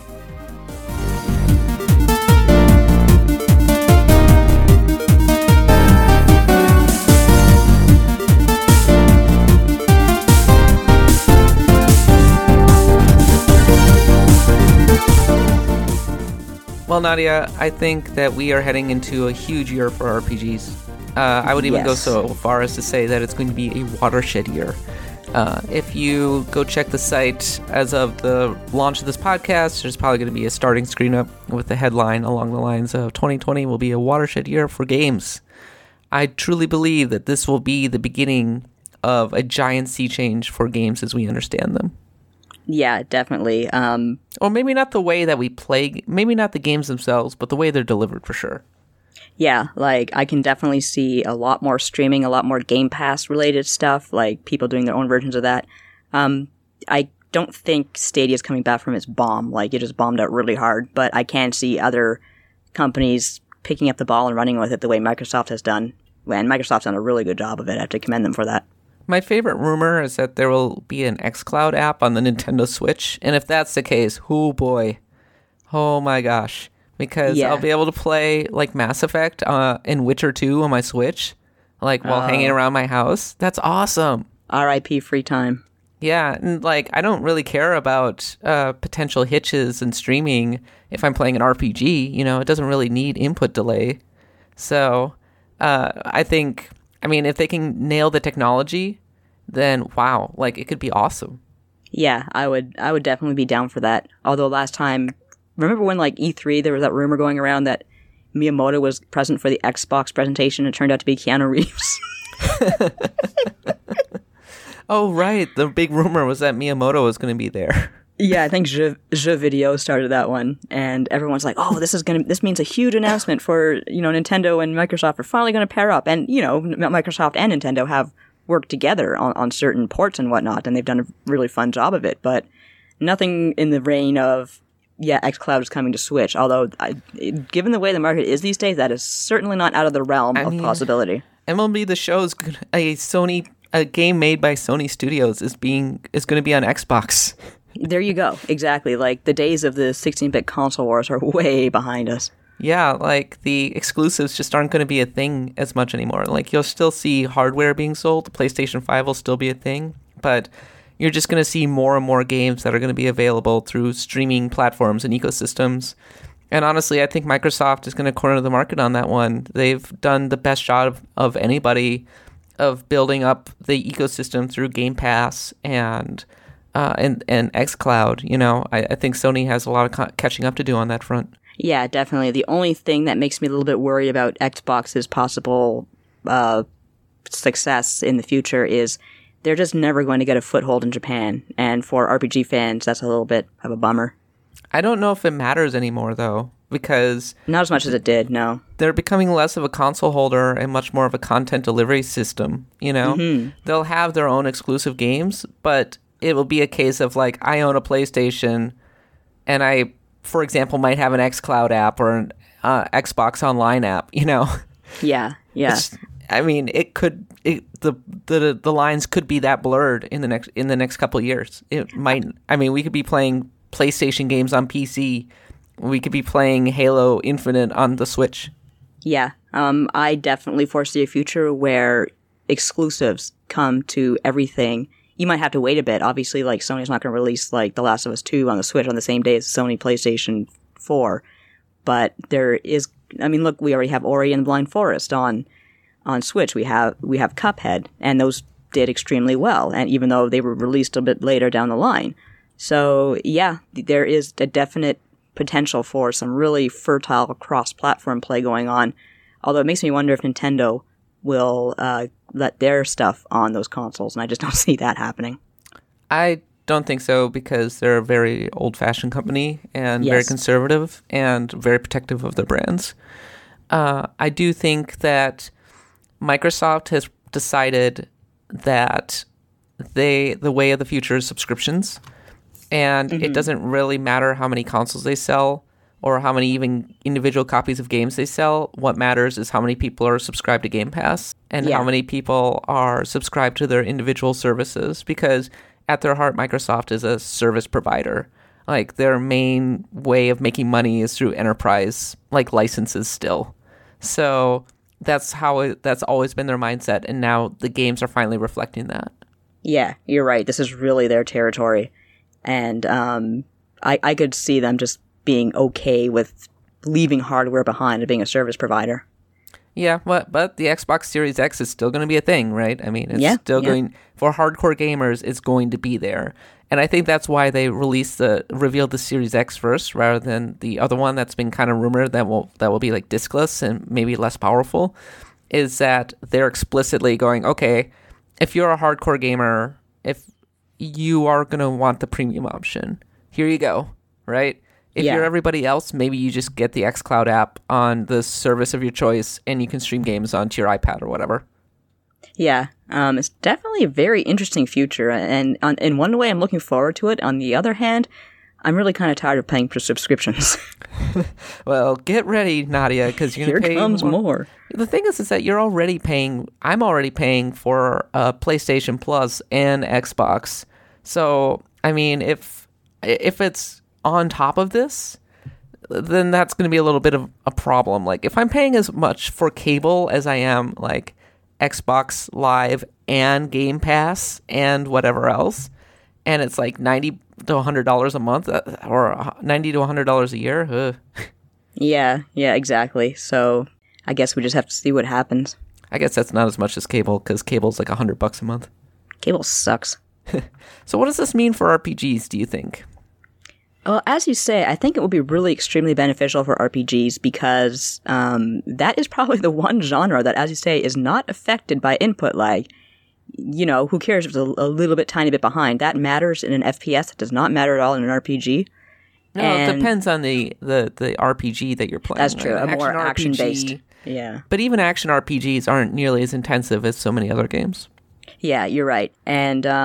Well, Nadia, I think that we are heading into a huge year for R P Gs. Uh, I would even go Yes. so far as to say that it's going to be a watershed year. Uh, if you go check the site as of the launch of this podcast, there's probably going to be a starting screen up with the headline along the lines of twenty twenty will be a watershed year for games. I truly believe that this will be the beginning of a giant sea change for games as we understand them. Yeah, definitely. Um, Or maybe not the way that we play, maybe not the games themselves, but the way they're delivered for sure. yeah, like I can definitely see a lot more streaming, a lot more Game Pass related stuff, like people doing their own versions of that. Um, I don't think Stadia's coming back from its bomb, like it just bombed out really hard, but I can see other companies picking up the ball and running with it the way Microsoft has done. And Microsoft's done a really good job of it. I have to commend them for that. My favorite rumor is that there will be an xCloud app on the Nintendo Switch, and if that's the case, oh boy, oh my gosh, because Yeah. I'll be able to play like Mass Effect uh, and Witcher two on my Switch, like while Oh. hanging around my house. That's awesome. R I P free time. Yeah, and like I don't really care about uh, potential hitches and streaming if I'm playing an R P G. You know, it doesn't really need input delay. So uh, I think, I mean, if they can nail the technology, then wow, like it could be awesome. Yeah, I would I would definitely be down for that. Although last time, remember when like E three there was that rumor going around that Miyamoto was present for the Xbox presentation and it turned out to be Keanu Reeves? Oh, right. The big rumor was that Miyamoto was going to be there. Yeah, I think Je, Je Video started that one, and everyone's like, "Oh, this is gonna. This means a huge announcement for you know Nintendo and Microsoft are finally going to pair up." And you know, M- Microsoft and Nintendo have worked together on, on certain ports and whatnot, and they've done a really fun job of it. But nothing in the vein of, yeah, xCloud is coming to Switch. Although, I, given the way the market is these days, that is certainly not out of the realm I of mean, possibility. M L B The Show is a Sony, a game made by Sony Studios is being is going to be on Xbox. There you go. Exactly. Like, the days of the sixteen-bit console wars are way behind us. Yeah, like, the exclusives just aren't going to be a thing as much anymore. Like, you'll still see hardware being sold. The PlayStation five will still be a thing. But you're just going to see more and more games that are going to be available through streaming platforms and ecosystems. And honestly, I think Microsoft is going to corner the market on that one. They've done the best job of, of anybody of building up the ecosystem through Game Pass and uh, and, and xCloud. You know, I, I think Sony has a lot of co- catching up to do on that front. Yeah, definitely. The only thing that makes me a little bit worried about Xbox's possible uh, success in the future is they're just never going to get a foothold in Japan. And for R P G fans, that's a little bit of a bummer. I don't know if it matters anymore, though, because... Not as much as it did, no. They're becoming less of a console holder and much more of a content delivery system, you know? Mm-hmm. They'll have their own exclusive games, but it will be a case of, like, I own a PlayStation, and I, for example, might have an xCloud app or an uh, Xbox Online app, you know? Yeah, yeah. It's, I mean, it could... It, the, the the lines could be that blurred in the next in the next couple of years. It might... I mean, we could be playing PlayStation games on P C. We could be playing Halo Infinite on the Switch. Yeah, um, I definitely foresee a future where exclusives come to everything. You might have to wait a bit. Obviously, like, Sony's not going to release, like, The Last of Us two on the Switch on the same day as Sony PlayStation four. But there is... I mean, look, we already have Ori and the Blind Forest on on Switch. We have we have Cuphead, and those did extremely well, and even though they were released a bit later down the line. So, yeah, there is a definite potential for some really fertile cross-platform play going on, although it makes me wonder if Nintendo will uh, let their stuff on those consoles, and I just don't see that happening. I don't think so, because they're a very old-fashioned company, and yes. very conservative, and very protective of their brands. Uh, I do think that Microsoft has decided that they the way of the future is subscriptions. And mm-hmm. it doesn't really matter how many consoles they sell or how many even individual copies of games they sell. What matters is how many people are subscribed to Game Pass and yeah. how many people are subscribed to their individual services. Because at their heart, Microsoft is a service provider. Like, their main way of making money is through enterprise, like, licenses still. So that's how it, that's always been their mindset. And now the games are finally reflecting that. Yeah, you're right. This is really their territory. And um, I, I could see them just being okay with leaving hardware behind and being a service provider. Yeah, but, but the Xbox Series X is still going to be a thing, right? I mean, it's yeah, still yeah. going... For hardcore gamers, it's going to be there. And I think that's why they released the... revealed the Series X first, rather than the other one that's been kind of rumored that will that will be, like, diskless and maybe less powerful, is that they're explicitly going, okay, if you're a hardcore gamer, if... you are going to want the premium option. Here you go, right? If yeah. you're everybody else, maybe you just get the xCloud app on the service of your choice and you can stream games onto your iPad or whatever. Yeah, um, it's definitely a very interesting future. And on, in one way, I'm looking forward to it. On the other hand, I'm really kind of tired of paying for subscriptions. Well, get ready, Nadia, because you're going to pay Here comes more. more. The thing is, is that you're already paying, I'm already paying for uh, PlayStation Plus and Xbox. So, I mean, if if it's on top of this, then that's going to be a little bit of a problem. Like, if I'm paying as much for cable as I am, like, Xbox Live and Game Pass and whatever else, and it's like ninety to one hundred dollars a month or ninety to one hundred dollars a year. Ugh. Yeah, yeah, exactly. So I guess we just have to see what happens. I guess that's not as much as cable, because cable's like one hundred bucks a month. Cable sucks. So what does this mean for R P Gs, do you think? Well, as you say, I think it would be really extremely beneficial for R P Gs because um, that is probably the one genre that, as you say, is not affected by input lag. You know, who cares if it's a, a little bit, tiny bit behind? That matters in an F P S. It does not matter at all in an R P G. No, and it depends on the, the, the R P G that you're playing. That's true. Right? A more action action-based. Yeah. But even action R P Gs aren't nearly as intensive as so many other games. Yeah, you're right. And um,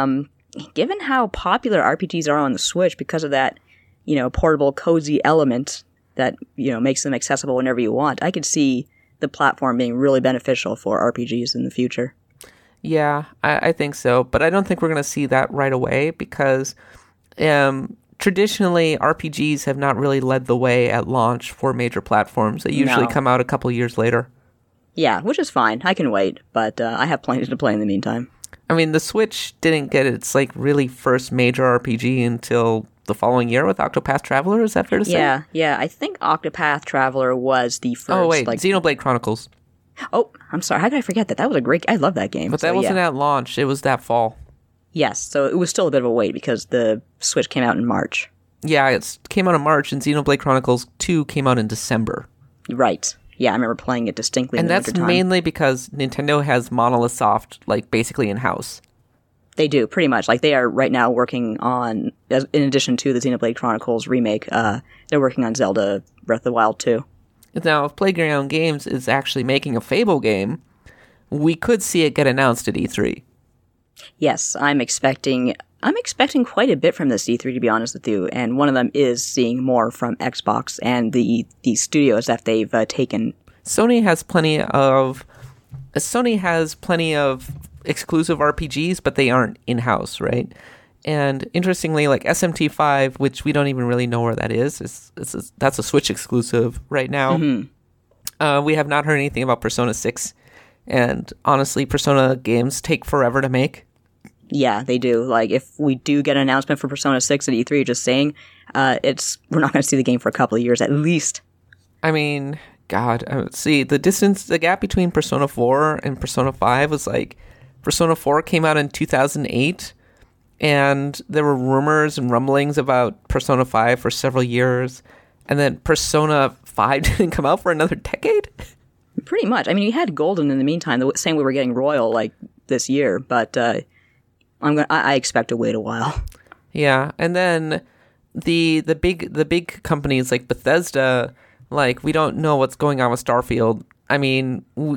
given how popular R P Gs are on the Switch because of that, you know, portable, cozy element that, you know, makes them accessible whenever you want, I could see the platform being really beneficial for R P Gs in the future. Yeah, I, I think so. But I don't think we're going to see that right away because um, traditionally R P Gs have not really led the way at launch for major platforms. They usually No. come out a couple years later. Yeah, which is fine. I can wait, but uh, I have plenty to play in the meantime. I mean, the Switch didn't get its like really first major R P G until the following year with Octopath Traveler. Is that fair to say? Yeah, yeah. I think Octopath Traveler was the first. Oh wait, like, Xenoblade Chronicles. Oh, I'm sorry. How did I forget that? That was a great. I love that game. But that So, wasn't yeah. at launch. It was that fall. Yes, so it was still a bit of a wait because the Switch came out in March. Yeah, it came out in March, and Xenoblade Chronicles two came out in December. Right. Yeah, I remember playing it distinctly And in the that's wintertime. mainly because Nintendo has Monolith Soft, like, basically in-house. They do, pretty much. Like, they are right now working on, as- in addition to the Xenoblade Chronicles remake, uh, they're working on Zelda Breath of the Wild two. Now, if Playground Games is actually making a Fable game, we could see it get announced at E three. Yes, I'm expecting... I'm expecting quite a bit from this E three, to be honest with you, and one of them is seeing more from Xbox and the the studios that they've uh, taken. Sony has plenty of... Sony has plenty of exclusive R P Gs, but they aren't in-house, right? And interestingly, like S M T five, which we don't even really know where that is, is, is, is that's a Switch exclusive right now. Mm-hmm. Uh, we have not heard anything about Persona six, and honestly, Persona games take forever to make. Yeah, they do. Like, if we do get an announcement for Persona six at E three, just saying, uh, it's we're not going to see the game for a couple of years at least. I mean, God, uh, see, the distance, the gap between Persona four and Persona five was like, Persona four came out in two thousand eight, and there were rumors and rumblings about Persona five for several years, and then Persona five didn't come out for another decade? Pretty much. I mean, you had Golden in the meantime, the same way we're getting Royal, like, this year, but uh, I'm gonna, I, I expect to wait a while. Yeah, and then the the big the big companies like Bethesda, like, we don't know what's going on with Starfield. I mean, we,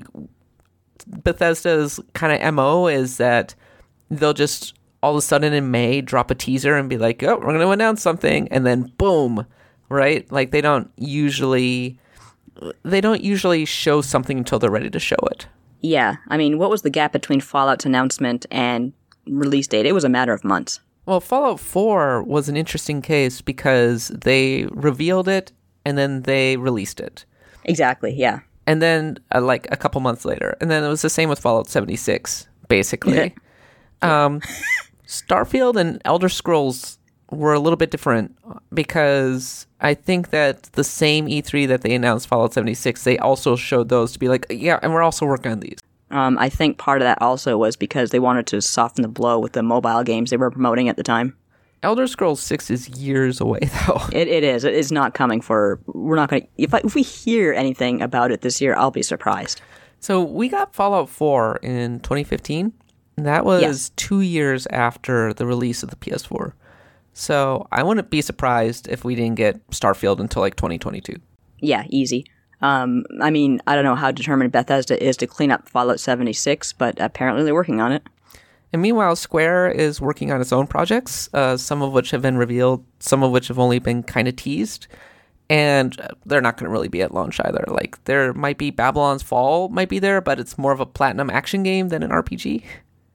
Bethesda's kind of M O is that they'll just all of a sudden in May drop a teaser and be like, oh, we're going to announce something, and then boom, right? Like, they don't usually they don't usually show something until they're ready to show it. Yeah, I mean, what was the gap between Fallout's announcement and release date? It was a matter of months. Well, Fallout four was an interesting case because they revealed it and then they released it. Exactly, yeah. And then, uh, like, a couple months later. And then it was the same with Fallout seventy-six, basically. um, Starfield and Elder Scrolls were a little bit different because I think that the same E three that they announced Fallout seventy-six, they also showed those to be like, yeah, and we're also working on these. Um, I think part of that also was because they wanted to soften the blow with the mobile games they were promoting at the time. Elder Scrolls six is years away, though. It it is. It is not coming for. We're not going to. If I, if we hear anything about it this year, I'll be surprised. So we got Fallout four in twenty fifteen. And that was Yes. two years after the release of the P S four. So I wouldn't be surprised if we didn't get Starfield until like twenty twenty-two. Yeah, easy. Um, I mean, I don't know how determined Bethesda is to clean up Fallout seventy-six, but apparently they're working on it. And meanwhile, Square is working on its own projects, uh, some of which have been revealed, some of which have only been kind of teased. And they're not going to really be at launch either. Like, there might be Babylon's Fall might be there, but it's more of a platinum action game than an R P G.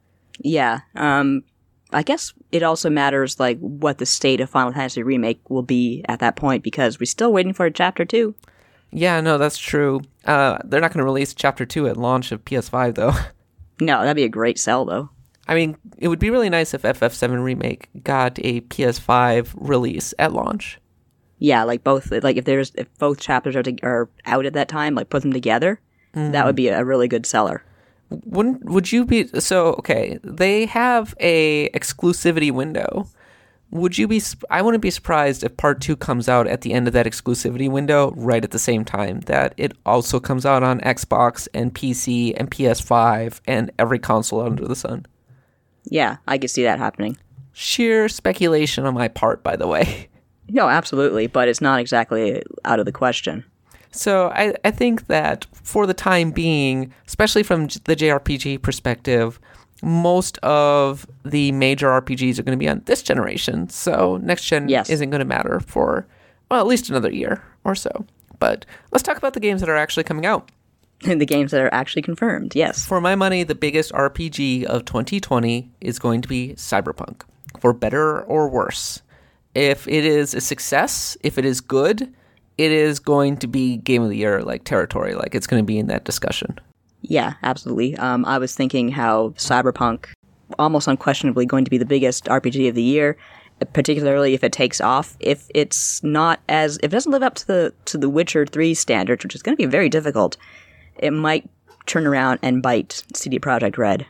Yeah. Um, I guess it also matters, like, what the state of Final Fantasy Remake will be at that point, because we're still waiting for Chapter two. Yeah, no, that's true. Uh, they're not going to release Chapter two at launch of P S five, though. No, that'd be a great sell, though. I mean, it would be really nice if F F seven Remake got a P S five release at launch. Yeah, like both, like if there's if both chapters are to, are out at that time, like put them together, mm-hmm. that would be a really good seller. Wouldn't would you be so okay? They have a exclusivity window. Would you be? I wouldn't be surprised if Part Two comes out at the end of that exclusivity window, right at the same time that it also comes out on Xbox and P C and P S five and every console under the sun. Yeah, I could see that happening. Sheer speculation on my part, by the way. No, absolutely, but it's not exactly out of the question. So I, I think that for the time being, especially from the J R P G perspective, most of the major R P Gs are going to be on this generation, so next gen Yes. isn't going to matter for, well, at least another year or so. But let's talk about the games that are actually coming out. The games that are actually confirmed, yes. For my money, the biggest R P G of twenty twenty is going to be Cyberpunk, for better or worse. If it is a success, if it is good, it is going to be Game of the Year like territory. Like, it's going to be in that discussion. Yeah, absolutely. Um, I was thinking how Cyberpunk, almost unquestionably going to be the biggest R P G of the year, particularly if it takes off. If it's not as, if it doesn't live up to the to the Witcher three standards, which is going to be very difficult, it might turn around and bite C D Projekt Red.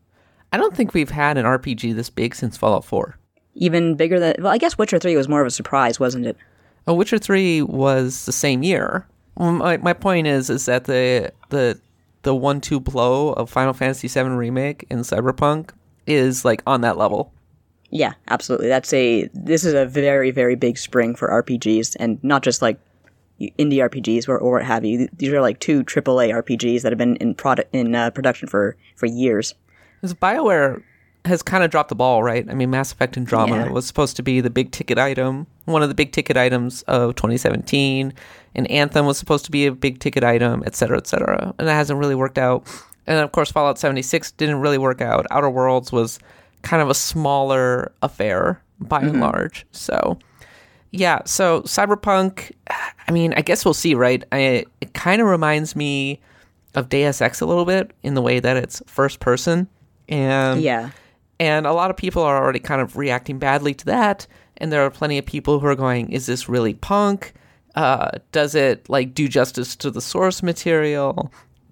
I don't think we've had an R P G this big since Fallout four. Even bigger than, well, I guess Witcher three was more of a surprise, wasn't it? Oh, Witcher three was the same year. Well, my my point is is that the the the one two blow of Final Fantasy seven Remake and Cyberpunk is like on that level. Yeah, absolutely. That's a, this is a very, very big spring for R P Gs, and not just like indie R P Gs or, or what have you. These are like two triple A R P Gs that have been in product in uh, production for, for years. Because BioWare has kind of dropped the ball, right? I mean, Mass Effect Andromeda Yeah. was supposed to be the big ticket item, one of the big ticket items of twenty seventeen, and Anthem was supposed to be a big ticket item, et cetera, et cetera. And that hasn't really worked out. And of course, Fallout seventy-six didn't really work out. Outer Worlds was kind of a smaller affair by and large. So, yeah. So Cyberpunk, I mean, I guess we'll see, right? I, it kind of reminds me of Deus Ex a little bit in the way that it's first person. And Yeah. And a lot of people are already kind of reacting badly to that. And there are plenty of people who are going, is this really punk? Uh, does it like do justice to the source material?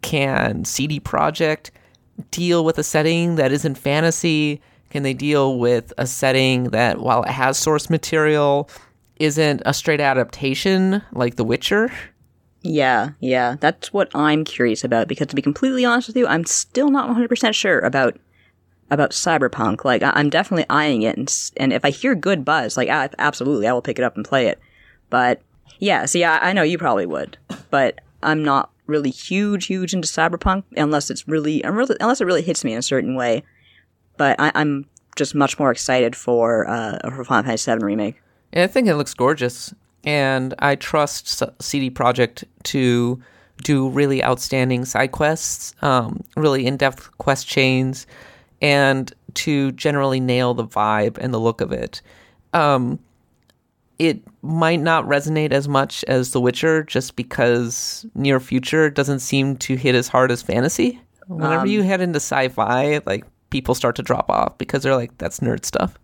Can C D Projekt deal with a setting that isn't fantasy? Can they deal with a setting that, while it has source material, isn't a straight adaptation like The Witcher? Yeah, yeah. That's what I'm curious about, because to be completely honest with you, I'm still not one hundred percent sure about about Cyberpunk. Like, I- I'm definitely eyeing it, and, s- and if I hear good buzz, like, I, absolutely, I will pick it up and play it. But, yeah, see, I, I know you probably would, but I'm not really huge, huge into Cyberpunk, unless it's really, I'm really unless it really hits me in a certain way. But I, I'm just much more excited for, uh, for Final Fantasy seven Remake. And I think it looks gorgeous. And I trust S- C D Projekt to do really outstanding side quests, um, really in-depth quest chains, and to generally nail the vibe and the look of it. Um, it might not resonate as much as The Witcher, just because near future doesn't seem to hit as hard as fantasy. Whenever Um, you head into sci-fi, like, people start to drop off because they're like, that's nerd stuff.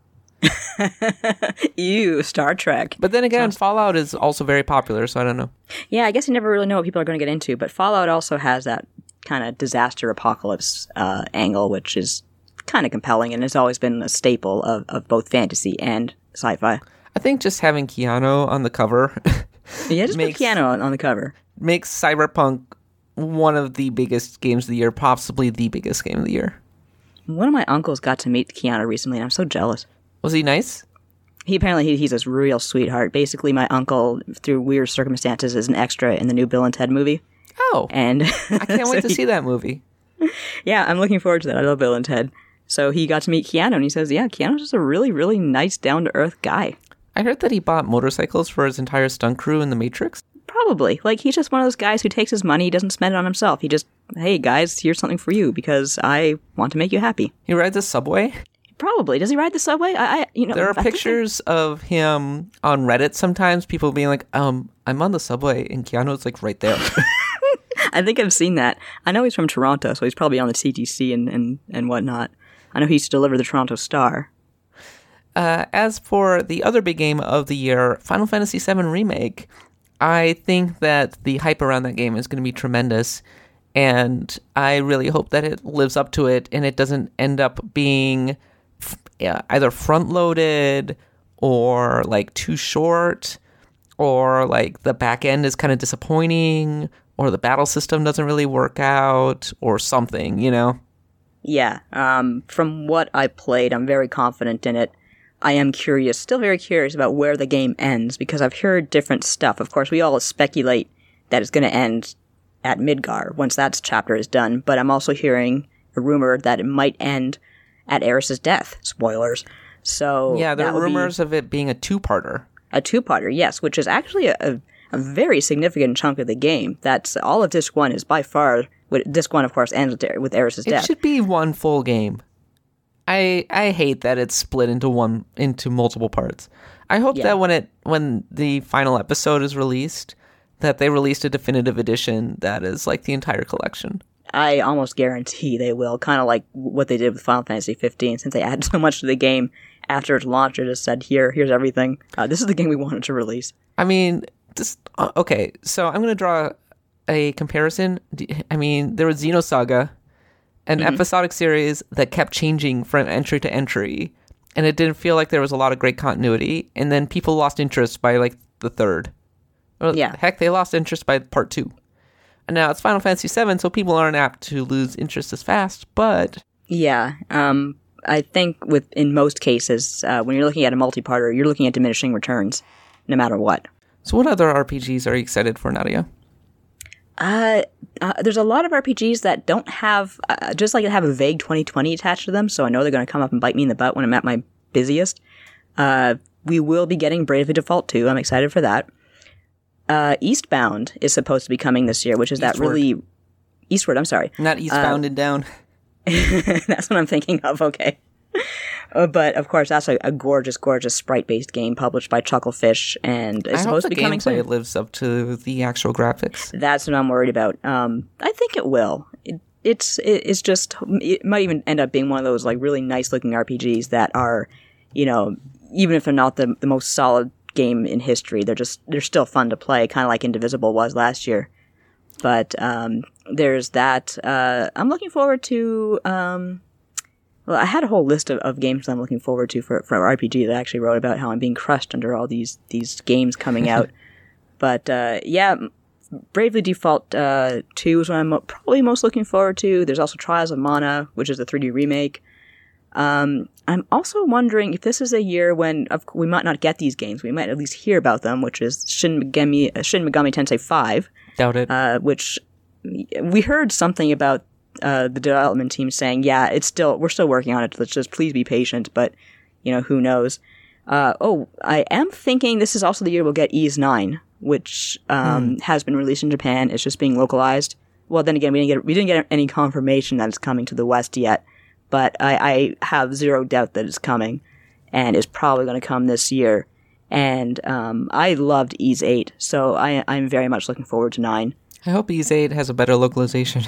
Ew, Star Trek. But then again, Fallout is also very popular, so I don't know. Yeah, I guess you never really know what people are going to get into, but Fallout also has that kind of disaster apocalypse uh, angle, which is kind of compelling, and has always been a staple of, of both fantasy and sci-fi. I think just having Keanu on the cover Yeah, just Makes- put piano on, on the cover. makes Cyberpunk one of the biggest games of the year, possibly the biggest game of the year. One of my uncles got to meet Keanu recently, and I'm so jealous. Was he nice? He apparently he, he's a real sweetheart. Basically, my uncle, through weird circumstances, is an extra in the new Bill and Ted movie, Oh, and I can't wait to see that movie. yeah, I'm looking forward to that. I love Bill and Ted. So he got to meet Keanu, and he says, yeah, Keanu's just a really, really nice, down-to-earth guy. I heard that he bought motorcycles for his entire stunt crew in The Matrix. Probably. Like, he's just one of those guys who takes his money, he doesn't spend it on himself. He just, hey, guys, here's something for you, because I want to make you happy. He rides a subway. Probably. Does he ride the subway? I, I you know, There are I think I- pictures of him on Reddit sometimes, people being like, um, I'm on the subway, and Keanu's like right there. I think I've seen that. I know he's from Toronto, so he's probably on the C T C and, and, and whatnot. I know he used to deliver the Toronto Star. Uh, as for the other big game of the year, Final Fantasy seven Remake, I think that the hype around that game is going to be tremendous, and I really hope that it lives up to it and it doesn't end up being f- yeah, either front-loaded or like too short, or like the back end is kind of disappointing, or the battle system doesn't really work out, or something, you know? Yeah, um, from what I played, I'm very confident in it. I am curious, still very curious about where the game ends, because I've heard different stuff. Of course, we all speculate that it's going to end at Midgar once that chapter is done, but I'm also hearing a rumor that it might end at Aerys's death. Spoilers. So Yeah, there that are would be rumors of it being a two-parter. a two-parter, yes, which is actually a, a, a very significant chunk of the game. That's all of Disc One is by far. Disc One, of course, ends with, with Aerys's It death. should be one full game. I I hate that it's split into one into multiple parts. I hope Yeah. that when it when the final episode is released, that they released a definitive edition that is like the entire collection. I almost guarantee they will, kind of like what they did with Final Fantasy fifteen, since they added so much to the game after its launch. They just said, "Here, here's everything. Uh, this is the game we wanted to release." I mean, just uh, okay. So I'm going to draw a comparison. D- I mean, there was Xenosaga, an Mm-hmm. episodic series that kept changing from entry to entry, and it didn't feel like there was a lot of great continuity. And then people lost interest by like the third. Or, Yeah. Heck, they lost interest by part two. And now it's Final Fantasy seven, so people aren't apt to lose interest as fast. But Yeah, um, I think with in most cases, uh, when you're looking at a multi-parter, you're looking at diminishing returns, no matter what. so, what other R P Gs are you excited for, Nadia? Uh, uh, there's a lot of R P Gs that don't have, uh, just like have a vague twenty twenty attached to them, so I know they're going to come up and bite me in the butt when I'm at my busiest. Uh, we will be getting Bravely Default two. I'm excited for that. Uh, Eastbound is supposed to be coming this year, which is that Eastward. really... Eastward, I'm sorry. Not Eastbound and Down. That's what I'm thinking of, okay. Uh, but, of course, that's a, a gorgeous, gorgeous sprite-based game published by Chucklefish, and it's I hope supposed the to be coming gameplay soon. lives up to the actual graphics. That's what I'm worried about. Um, I think it will. It, it's it, it's just it might even end up being one of those like really nice looking R P Gs that are, you know, even if they're not the the most solid game in history, they're just they're still fun to play, kind of like Indivisible was last year. But um, there's that. Uh, I'm looking forward to. Um, well, I had a whole list of, of games that I'm looking forward to for for R P G that I actually wrote about how I'm being crushed under all these these games coming out. But uh, yeah. Bravely Default uh, two is what I'm mo- probably most looking forward to. There's also Trials of Mana, which is a three D remake. Um, I'm also wondering if this is a year when of, we might not get these games. We might at least hear about them, which is Shin Megami, uh, Shin Megami Tensei five, Doubt it. uh, which we heard something about uh, the development team saying, yeah, it's still we're still working on it. Let's just please be patient, but you know, who knows. Uh, oh, I am thinking this is also the year we'll get Ys nine, which um, Hmm. has been released in Japan. It's just being localized. Well, then again, we didn't get we didn't get any confirmation that it's coming to the West yet, but I, I have zero doubt that it's coming, and is probably going to come this year. And um, I loved Ys eight, so I, I'm very much looking forward to nine. I hope Ys eight has a better localization.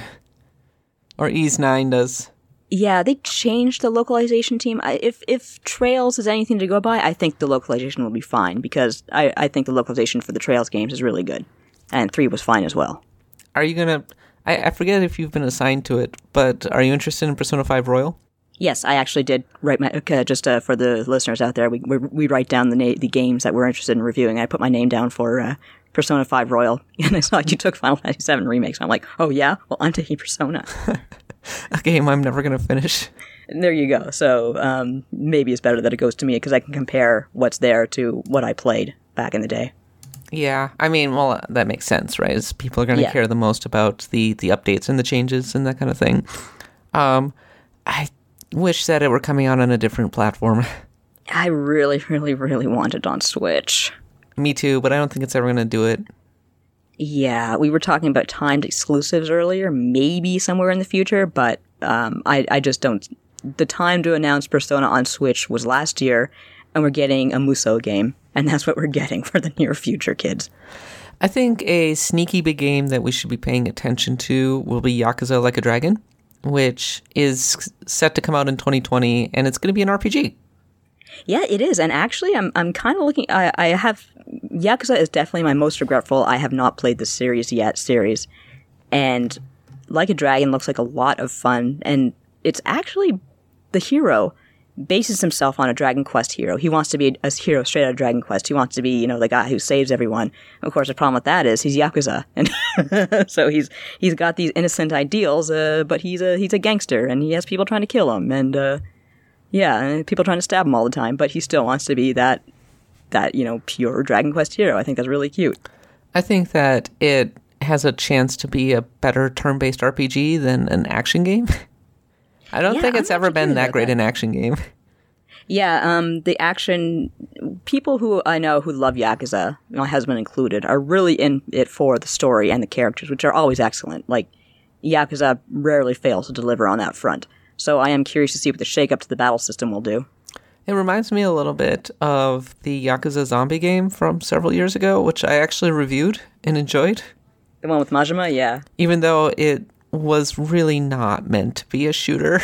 Or Ys nine does. Yeah, they changed the localization team. I, if if Trails is anything to go by, I think the localization will be fine, because I, I think the localization for the Trails games is really good. And three was fine as well. Are you gonna... I, I forget if you've been assigned to it, but are you interested in Persona five Royal? Yes, I actually did write my... Okay, just uh, for the listeners out there, we we, we write down the na- the games that we're interested in reviewing. I put my name down for uh, Persona five Royal, and I saw you took Final Fantasy seven Remake, so I'm like, oh yeah? Well, I'm taking Persona. A game I'm never gonna finish. And there you go. So um, maybe it's better that it goes to me, because I can compare what's there to what I played back in the day. Yeah, I mean, well, that makes sense, right? As people are going to Yeah. care the most about the, the updates and the changes and that kind of thing. Um, I wish that it were coming out on a different platform. I really, really, really want it on Switch. Me too, but I don't think it's ever going to do it. Yeah, we were talking about timed exclusives earlier, maybe somewhere in the future, but um, I, I just don't... The time to announce Persona on Switch was last year, and we're getting a Musou game, and that's what we're getting for the near future, kids. I think a sneaky big game that we should be paying attention to will be Yakuza Like a Dragon, which is set to come out in twenty twenty, and it's going to be an R P G. Yeah, it is, and actually, I'm I'm kind of looking... I, I have... Yakuza is definitely my most regretful I have not played the series yet series, and Like a Dragon looks like a lot of fun, and it's actually the hero bases himself on a Dragon Quest hero. He wants to be a hero straight out of Dragon Quest. He wants to be, you know, the guy who saves everyone. Of course, the problem with that is he's Yakuza, and so he's he's got these innocent ideals, uh, but he's a he's a gangster, and he has people trying to kill him, and uh, yeah, and people trying to stab him all the time. But he still wants to be that that you know pure Dragon Quest hero. I think that's really cute. I think that it has a chance to be a better turn-based R P G than an action game. I don't Yeah, think it's I'm ever actually been curious that about great that. an action game. Yeah, um, the action people who I know who love Yakuza, my husband included, are really in it for the story and the characters, which are always excellent. Like Yakuza rarely fails to deliver on that front. So I am curious to see what the shake-up to the battle system will do. It reminds me a little bit of the Yakuza Zombie game from several years ago, which I actually reviewed and enjoyed, The one with Majima, yeah. even though it was really not meant to be a shooter.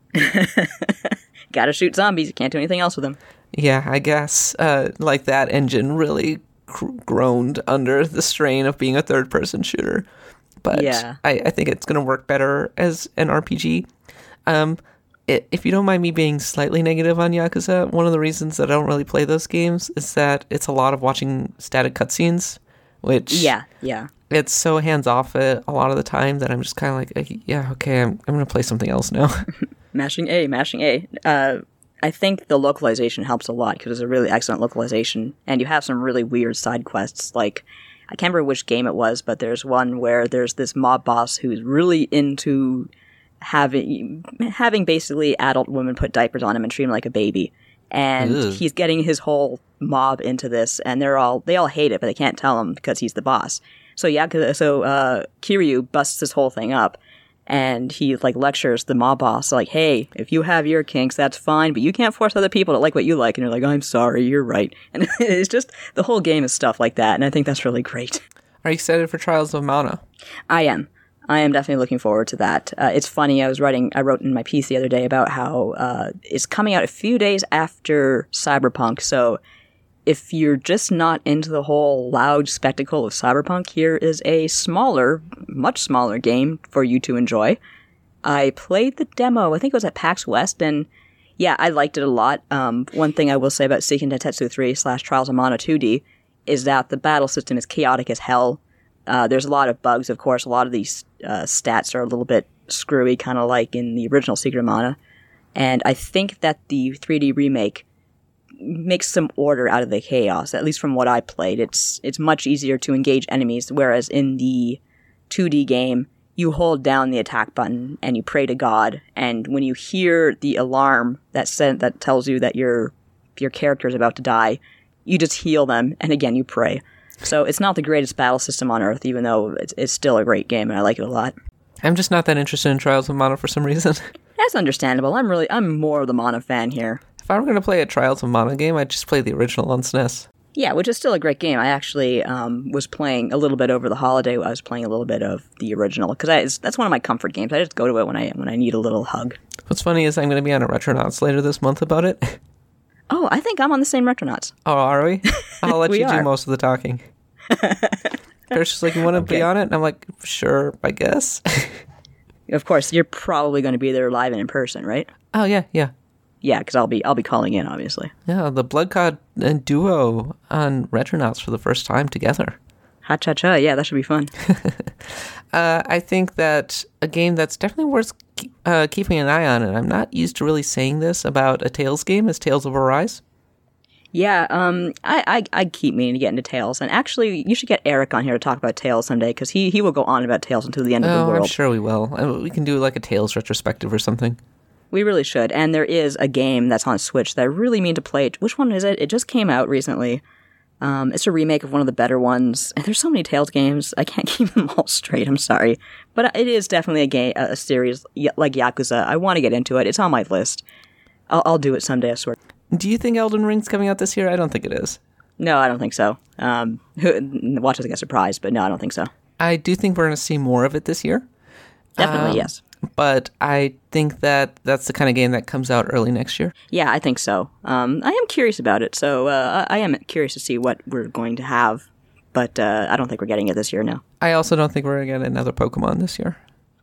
Gotta shoot zombies, you can't do anything else with them. Yeah, I guess uh, like that engine really cr- groaned under the strain of being a third-person shooter. But Yeah. I, I think it's going to work better as an R P G. Um, it, if you don't mind me being slightly negative on Yakuza, one of the reasons that I don't really play those games is that it's a lot of watching static cutscenes, which Yeah, yeah. it's so hands-off a, a lot of the time that I'm just kind of like, uh, yeah, okay, I'm, I'm going to play something else now. Mashing A, mashing A. Uh, I think the localization helps a lot because it's a really excellent localization, and you have some really weird side quests. Like, I can't remember which game it was, but there's one where there's this mob boss who's really into having having basically adult women put diapers on him and treat him like a baby. And Ugh. he's getting his whole mob into this, and they're all they all hate it, but they can't tell him because he's the boss. So yeah, so uh, Kiryu busts this whole thing up. And he, like, lectures the mob boss, like, hey, if you have your kinks, that's fine, but you can't force other people to like what you like. And you're like, I'm sorry, you're right. And it's just, the whole game is stuff like that, and I think that's really great. Are you excited for Trials of Mana? I am. I am definitely looking forward to that. Uh, it's funny, I was writing, I wrote in my piece the other day about how uh, it's coming out a few days after Cyberpunk, so if you're just not into the whole loud spectacle of Cyberpunk, here is a smaller, much smaller game for you to enjoy. I played the demo, I think it was at PAX West, and yeah, I liked it a lot. Um, one thing I will say about Seiken Densetsu three slash Trials of Mana two D is that the battle system is chaotic as hell. Uh, there's a lot of bugs, of course. A lot of these uh, stats are a little bit screwy, kind of like in the original Secret of Mana. And I think that the three D remake makes some order out of the chaos, at least from what I played. It's it's much easier to engage enemies, whereas in the two D game, you hold down the attack button and you pray to God, and when you hear the alarm that sent, that tells you that your your character is about to die, you just heal them, and again, you pray. So it's not the greatest battle system on Earth, even though it's, it's still a great game, and I like it a lot. I'm just not that interested in Trials of Mana for some reason. That's understandable. I'm really, I'm more of the Mana fan here. If I were going to play a Trials of Mana game, I'd just play the original on S N E S. Yeah, which is still a great game. I actually um, was playing a little bit over the holiday. I was playing a little bit of the original because that's one of my comfort games. I just go to it when I when I need a little hug. What's funny is I'm going to be on a Retronauts later this month about it. Oh, I think I'm on the same Retronauts. Oh, are we? I'll let We you do are. most of the talking. Parrot's just like, you want to Okay. be on it? And I'm like, sure, I guess. Of course, you're probably going to be there live and in person, right? Oh, yeah, yeah. Yeah, because I'll be I'll be calling in, obviously. Yeah, the Blood God and duo on Retronauts for the first time together. Ha cha cha, yeah, that should be fun. Uh, I think that a game that's definitely worth ke- uh, keeping an eye on, and I'm not used to really saying this about a Tales game, is Tales of Arise. Yeah, um, I, I I keep meaning to get into Tales, and actually, you should get Eric on here to talk about Tales someday, because he, he will go on about Tales until the end of the Oh, world. I'm sure we will. I mean, we can do like a Tales retrospective or something. We really should, and there is a game that's on Switch that I really mean to play. Which one is it? It just came out recently. Um, it's a remake of one of the better ones, and there's so many Tales games, I can't keep them all straight, I'm sorry. But it is definitely a game, a series y- like Yakuza. I want to get into it. It's on my list. I'll, I'll do it someday, I swear. Do you think Elden Ring's coming out this year? I don't think it is. No, I don't think so. Um, who- watch us get surprised, but no, I don't think so. I do think we're going to see more of it this year. Definitely, Um, yes. But I think that that's the kind of game that comes out early next year. Yeah, I think so. Um, I am curious about it, so uh, I I am curious to see what we're going to have, but uh, I don't think we're getting it this year, no. I also don't think we're going to get another Pokemon this year.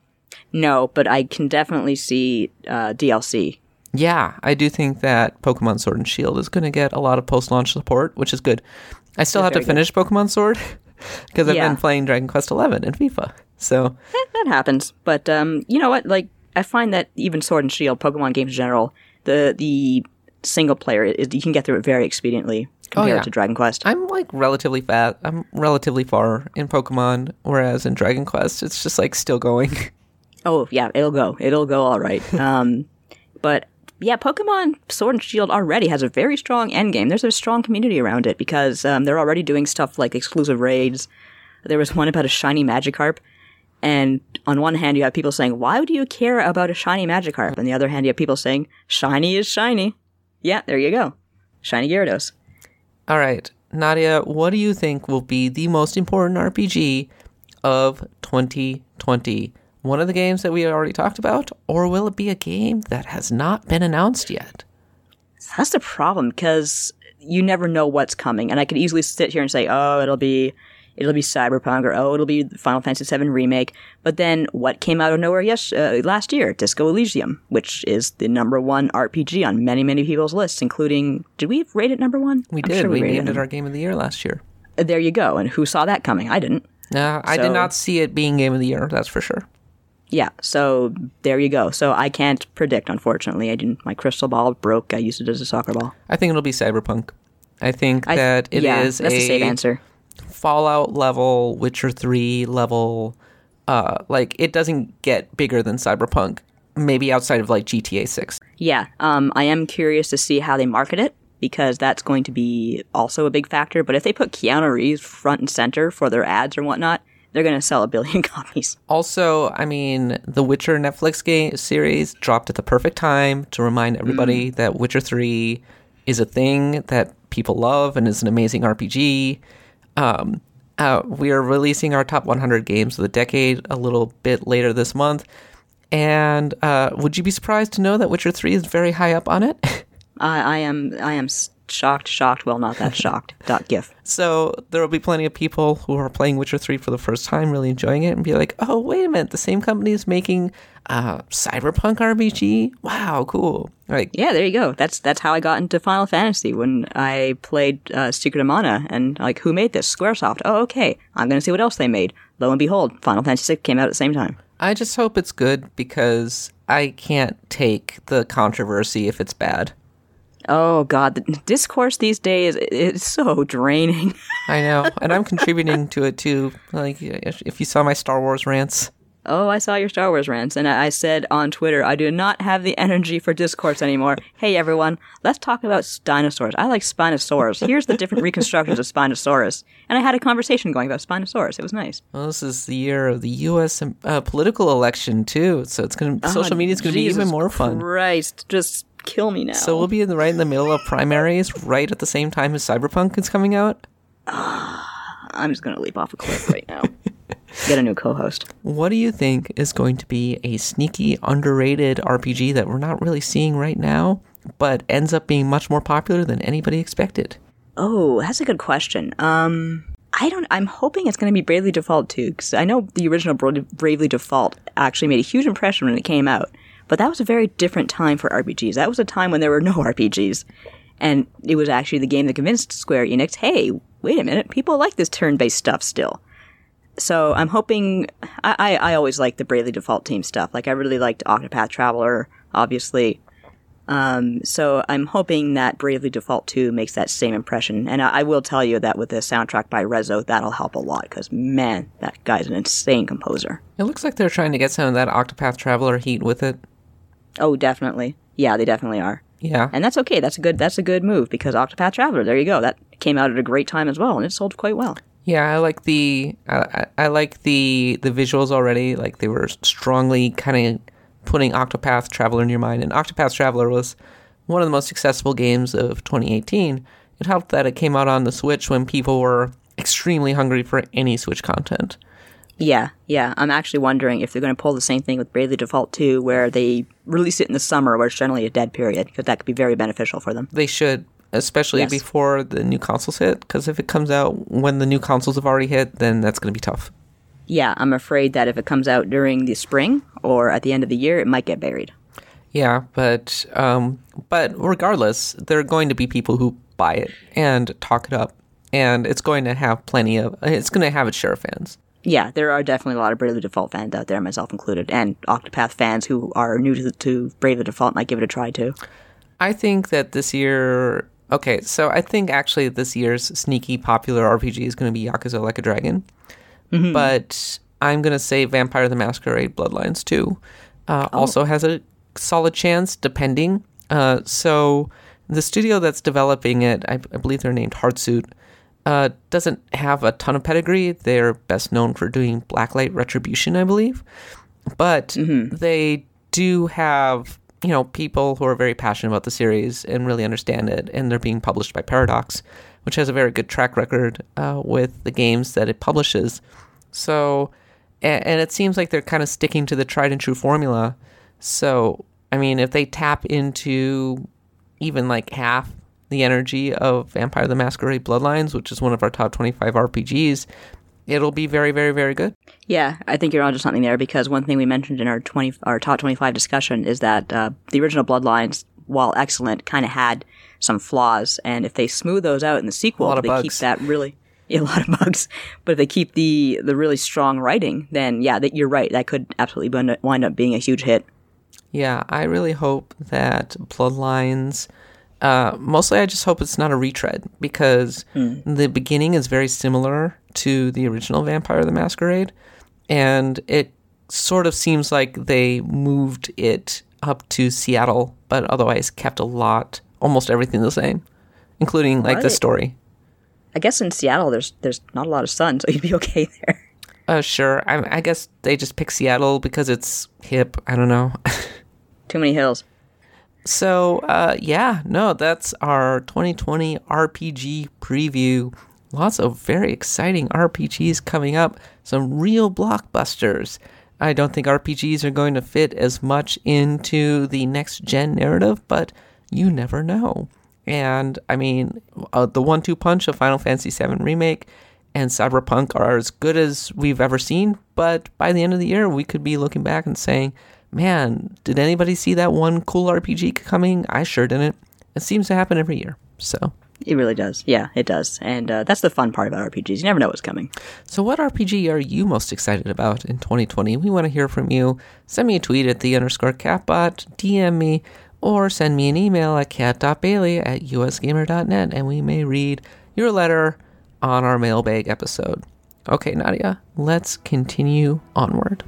No, but I can definitely see uh, D L C. Yeah, I do think that Pokemon Sword and Shield is going to get a lot of post-launch support, which is good. I still It's have to very good. finish Pokemon Sword because I've Yeah. been playing Dragon Quest eleven and FIFA. So, Eh, that happens, but um, you know what? Like, I find that even Sword and Shield, Pokemon games in general, the the single player is you can get through it very expediently compared yeah. to Dragon Quest. I'm like relatively fat. I'm relatively far in Pokemon, whereas in Dragon Quest, it's just like still going. Oh, yeah, it'll go. It'll go all right. Um, but, yeah, Pokemon Sword and Shield already has a very strong endgame. There's a strong community around it because um, they're already doing stuff like exclusive raids. There was one about a shiny Magikarp. And on one hand, you have people saying, why would you care about a shiny Magikarp? On the other hand, you have people saying, shiny is shiny. Yeah, there you go. Shiny Gyarados. All right. Nadia, what do you think will be the most important R P G of twenty twenty? One of the games that we already talked about, or will it be a game that has not been announced yet? That's the problem, because you never know what's coming. And I could easily sit here and say, oh, it'll be it'll be Cyberpunk, or oh, it'll be Final Fantasy seven Remake. But then what came out of nowhere yes, uh, last year? Disco Elysium, which is the number one R P G on many, many people's lists, including, did we rate it number one? We I'm did. Sure we we named it it our Game of the Year last year. Uh, there you go. And who saw that coming? I didn't. No, I So- did not see it being Game of the Year, that's for sure. Yeah, so there you go. So I can't predict, unfortunately. I didn't. My crystal ball broke. I used it as a soccer ball. I think it'll be Cyberpunk. I think I, that it yeah, is that's a the safe answer. Fallout level, Witcher three level. Uh, like, it doesn't get bigger than Cyberpunk, maybe outside of like G T A six. Yeah, um, I am curious to see how they market it, because that's going to be also a big factor. But if they put Keanu Reeves front and center for their ads or whatnot, they're going to sell a billion copies. Also, I mean, the Witcher Netflix game series dropped at the perfect time to remind everybody mm. that Witcher three is a thing that people love and is an amazing R P G. Um, uh, we are releasing our top one hundred games of the decade a little bit later this month. And uh, would you be surprised to know that Witcher three is very high up on it? I, I am I am shocked, shocked, well, not that shocked. Dot gif. So there will be plenty of people who are playing Witcher three for the first time, really enjoying it, and be like, oh, wait a minute, the same company is making uh, Cyberpunk R P G? Wow, cool. Like, yeah, there you go. That's that's how I got into Final Fantasy, when I played uh, Secret of Mana, and like, who made this? Squaresoft. Oh, okay. I'm going to see what else they made. Lo and behold, Final Fantasy six came out at the same time. I just hope it's good, because I can't take the controversy if it's bad. Oh, God. The discourse these days is so draining. I know. And I'm contributing to it, too. Like, if you saw my Star Wars rants. Oh, I saw your Star Wars rants. And I said on Twitter, I do not have the energy for discourse anymore. Hey, everyone, let's talk about dinosaurs. I like Spinosaurus. Here's the different reconstructions of Spinosaurus. And I had a conversation going about Spinosaurus. It was nice. Well, this is the year of the U S uh, political election, too. So it's going to, social media is going to be even more fun. Christ, just kill me now. So we'll be in the, right in the middle of primaries, right at the same time as Cyberpunk is coming out. I'm just going to leap off a cliff right now. Get a new co-host. What do you think is going to be a sneaky, underrated R P G that we're not really seeing right now, but ends up being much more popular than anybody expected? Oh, that's a good question. Um, I don't. I'm hoping it's going to be Bravely Default two, because I know the original Bra- Bravely Default actually made a huge impression when it came out. But that was a very different time for R P Gs. That was a time when there were no R P Gs. And it was actually the game that convinced Square Enix, hey, wait a minute, people like this turn-based stuff still. So I'm hoping, I, I, I always liked the Bravely Default team stuff. Like, I really liked Octopath Traveler, obviously. Um, so I'm hoping that Bravely Default two makes that same impression. And I, I will tell you that with the soundtrack by Rezo, that'll help a lot, because, man, that guy's an insane composer. It looks like they're trying to get some of that Octopath Traveler heat with it. Oh, definitely. Yeah, they definitely are. Yeah. And that's okay. That's a good that's a good move, because Octopath Traveler, there you go. That came out at a great time as well, and it sold quite well. Yeah, I like the I, I like the the visuals already. Like, they were strongly kind of putting Octopath Traveler in your mind. And Octopath Traveler was one of the most accessible games of twenty eighteen. It helped that it came out on the Switch when people were extremely hungry for any Switch content. Yeah, yeah. I'm actually wondering if they're going to pull the same thing with Bravely Default two, where they release it in the summer, where it's generally a dead period, because that could be very beneficial for them. They should, especially Yes. before the new consoles hit, because if it comes out when the new consoles have already hit, then that's going to be tough. Yeah, I'm afraid that if it comes out during the spring or at the end of the year, it might get buried. Yeah, but um, but regardless, there are going to be people who buy it and talk it up, and it's going to have plenty of, it's going to have its share of fans. Yeah, there are definitely a lot of Bravely Default fans out there, myself included, and Octopath fans who are new to, to Bravely Default might give it a try too. I think that this year, okay, so I think actually this year's sneaky popular R P G is going to be Yakuza Like a Dragon, mm-hmm. but I'm going to say Vampire the Masquerade Bloodlines two uh, oh. also has a solid chance, depending. Uh, so the studio that's developing it, I, I believe they're named Hardsuit, uh, doesn't have a ton of pedigree. They're best known for doing Blacklight Retribution, I believe. But mm-hmm. they do have, you know, people who are very passionate about the series and really understand it, and they're being published by Paradox, which has a very good track record uh, with the games that it publishes. So, and, and it seems like they're kind of sticking to the tried and true formula. So, I mean, if they tap into even like half the energy of Vampire the Masquerade Bloodlines, which is one of our top twenty-five R P Gs, it'll be very, very, very good. Yeah, I think you're onto something there, because one thing we mentioned in our twenty our top twenty-five discussion is that uh, the original Bloodlines, while excellent, kind of had some flaws, and if they smooth those out in the sequel, they bugs. keep that really yeah, a lot of bugs. But if they keep the the really strong writing, then yeah, that you're right, that could absolutely wind up being a huge hit. Yeah, I really hope that Bloodlines. Uh, mostly, I just hope it's not a retread, because mm. the beginning is very similar to the original Vampire the Masquerade, and it sort of seems like they moved it up to Seattle, but otherwise kept a lot, almost everything the same, including like right. the story. I guess in Seattle, there's there's not a lot of sun, so you'd be okay there. Uh, sure. I, I guess they just pick Seattle because it's hip. I don't know. Too many hills. So, uh, yeah, no, that's our twenty twenty R P G preview. Lots of very exciting R P Gs coming up. Some real blockbusters. I don't think R P Gs are going to fit as much into the next-gen narrative, but you never know. And, I mean, uh, the one two punch of Final Fantasy seven Remake and Cyberpunk are as good as we've ever seen, but by the end of the year, we could be looking back and saying, man, did anybody see that one cool R P G coming? I sure didn't. It seems to happen every year, so. It really does. Yeah, it does. And uh, that's the fun part about R P Gs. You never know what's coming. So what R P G are you most excited about in twenty twenty? We want to hear from you. Send me a tweet at the underscore catbot, D M me, or send me an email at cat.bailey at usgamer dot net, and we may read your letter on our mailbag episode. Okay, Nadia, let's continue onward.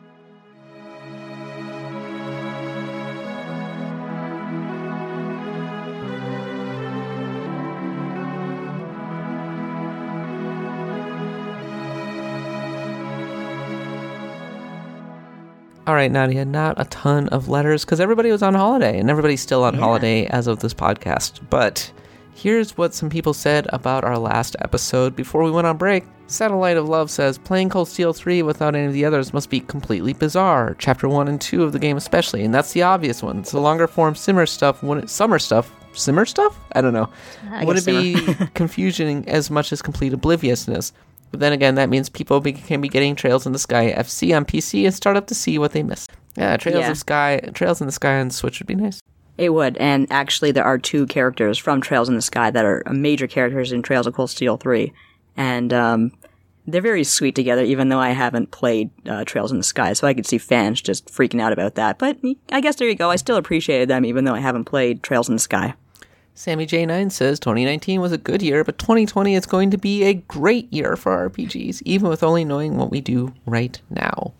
All right, Nadia, not a ton of letters because everybody was on holiday, and everybody's still on yeah. holiday as of this podcast. But here's what some people said about our last episode before we went on break. Satellite of Love says, playing Cold Steel three without any of the others must be completely bizarre. Chapter one and two of the game especially, and that's the obvious one. It's the longer form simmer stuff, when it, summer stuff. Simmer stuff? I don't know. I Would it simmer. be confusion as much as complete obliviousness? But then again, that means people be, can be getting Trails in the Sky F C on P C and start up to see what they missed. Yeah, Trails yeah. of Sky, Trails in the Sky on Switch would be nice. It would, and actually there are two characters from Trails in the Sky that are major characters in Trails of Cold Steel three, and um, they're very sweet together, even though I haven't played uh, Trails in the Sky, so I could see fans just freaking out about that. But I guess there you go, I still appreciated them, even though I haven't played Trails in the Sky. Sammy J nine says, twenty nineteen was a good year, but twenty twenty is going to be a great year for R P Gs, even with only knowing what we do right now.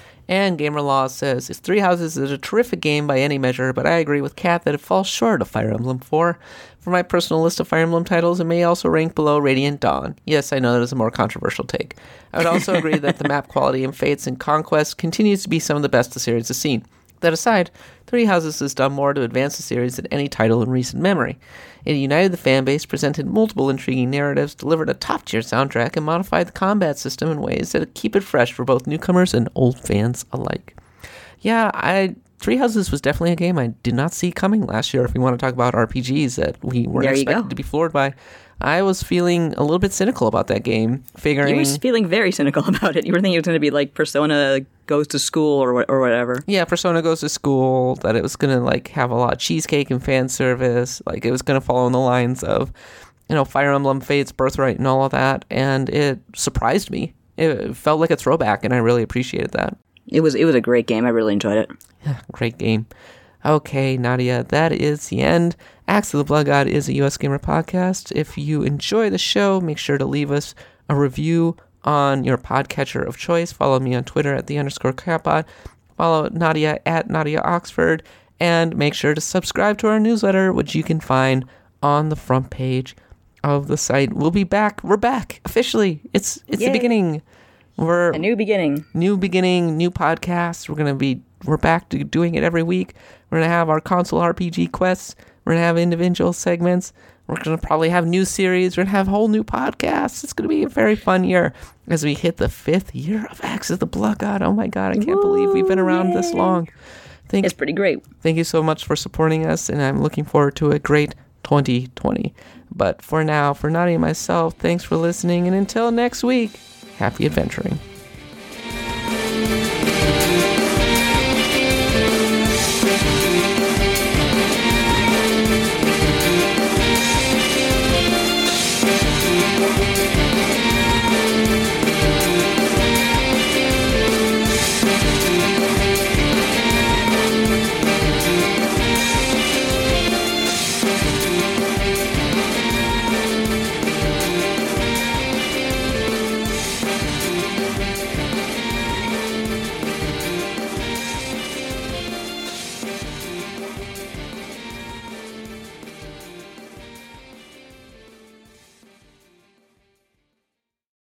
And Gamerlaw says, Three Houses is a terrific game by any measure, but I agree with Kat that it falls short of Fire Emblem four. For my personal list of Fire Emblem titles, it may also rank below Radiant Dawn. Yes, I know that is a more controversial take. I would also agree that the map quality in Fates and Conquest continues to be some of the best the series has seen. That aside, Three Houses has done more to advance the series than any title in recent memory. It united the fanbase, presented multiple intriguing narratives, delivered a top-tier soundtrack, and modified the combat system in ways that keep it fresh for both newcomers and old fans alike. Yeah, I Three Houses was definitely a game I did not see coming last year, if we want to talk about R P Gs that we weren't expected to be floored by. I was feeling a little bit cynical about that game, figuring... You were feeling very cynical about it. You were thinking it was going to be like Persona Goes to School or or whatever. Yeah, Persona Goes to School, that it was going to like have a lot of cheesecake and fan service, like it was going to follow in the lines of, you know, Fire Emblem, Fates, Birthright, and all of that, and it surprised me. It felt like a throwback, and I really appreciated that. It was, it was a great game. I really enjoyed it. Yeah, great game. Okay, Nadia, that is the end. Axe of the Blood God is a U S Gamer podcast. If you enjoy the show, make sure to leave us a review on your podcatcher of choice. Follow me on Twitter at the underscore Catbot. Follow Nadia at Nadia Oxford. And make sure to subscribe to our newsletter, which you can find on the front page of the site. We'll be back. We're back officially. It's it's Yay. the beginning. We're a new beginning. New beginning, new podcast. We're gonna be we're back to doing it every week. We're gonna have our console R P G quests. We're gonna have individual segments. We're gonna probably have new series. We're gonna have whole new podcasts. It's gonna be a very fun year as we hit the fifth year of Axe of the Blood God. Oh my God, I can't Ooh, believe we've been around yeah. this long. Thank, it's pretty great. Thank you so much for supporting us, and I'm looking forward to a great twenty twenty. But for now, for Nadia and myself, thanks for listening, and until next week, happy adventuring.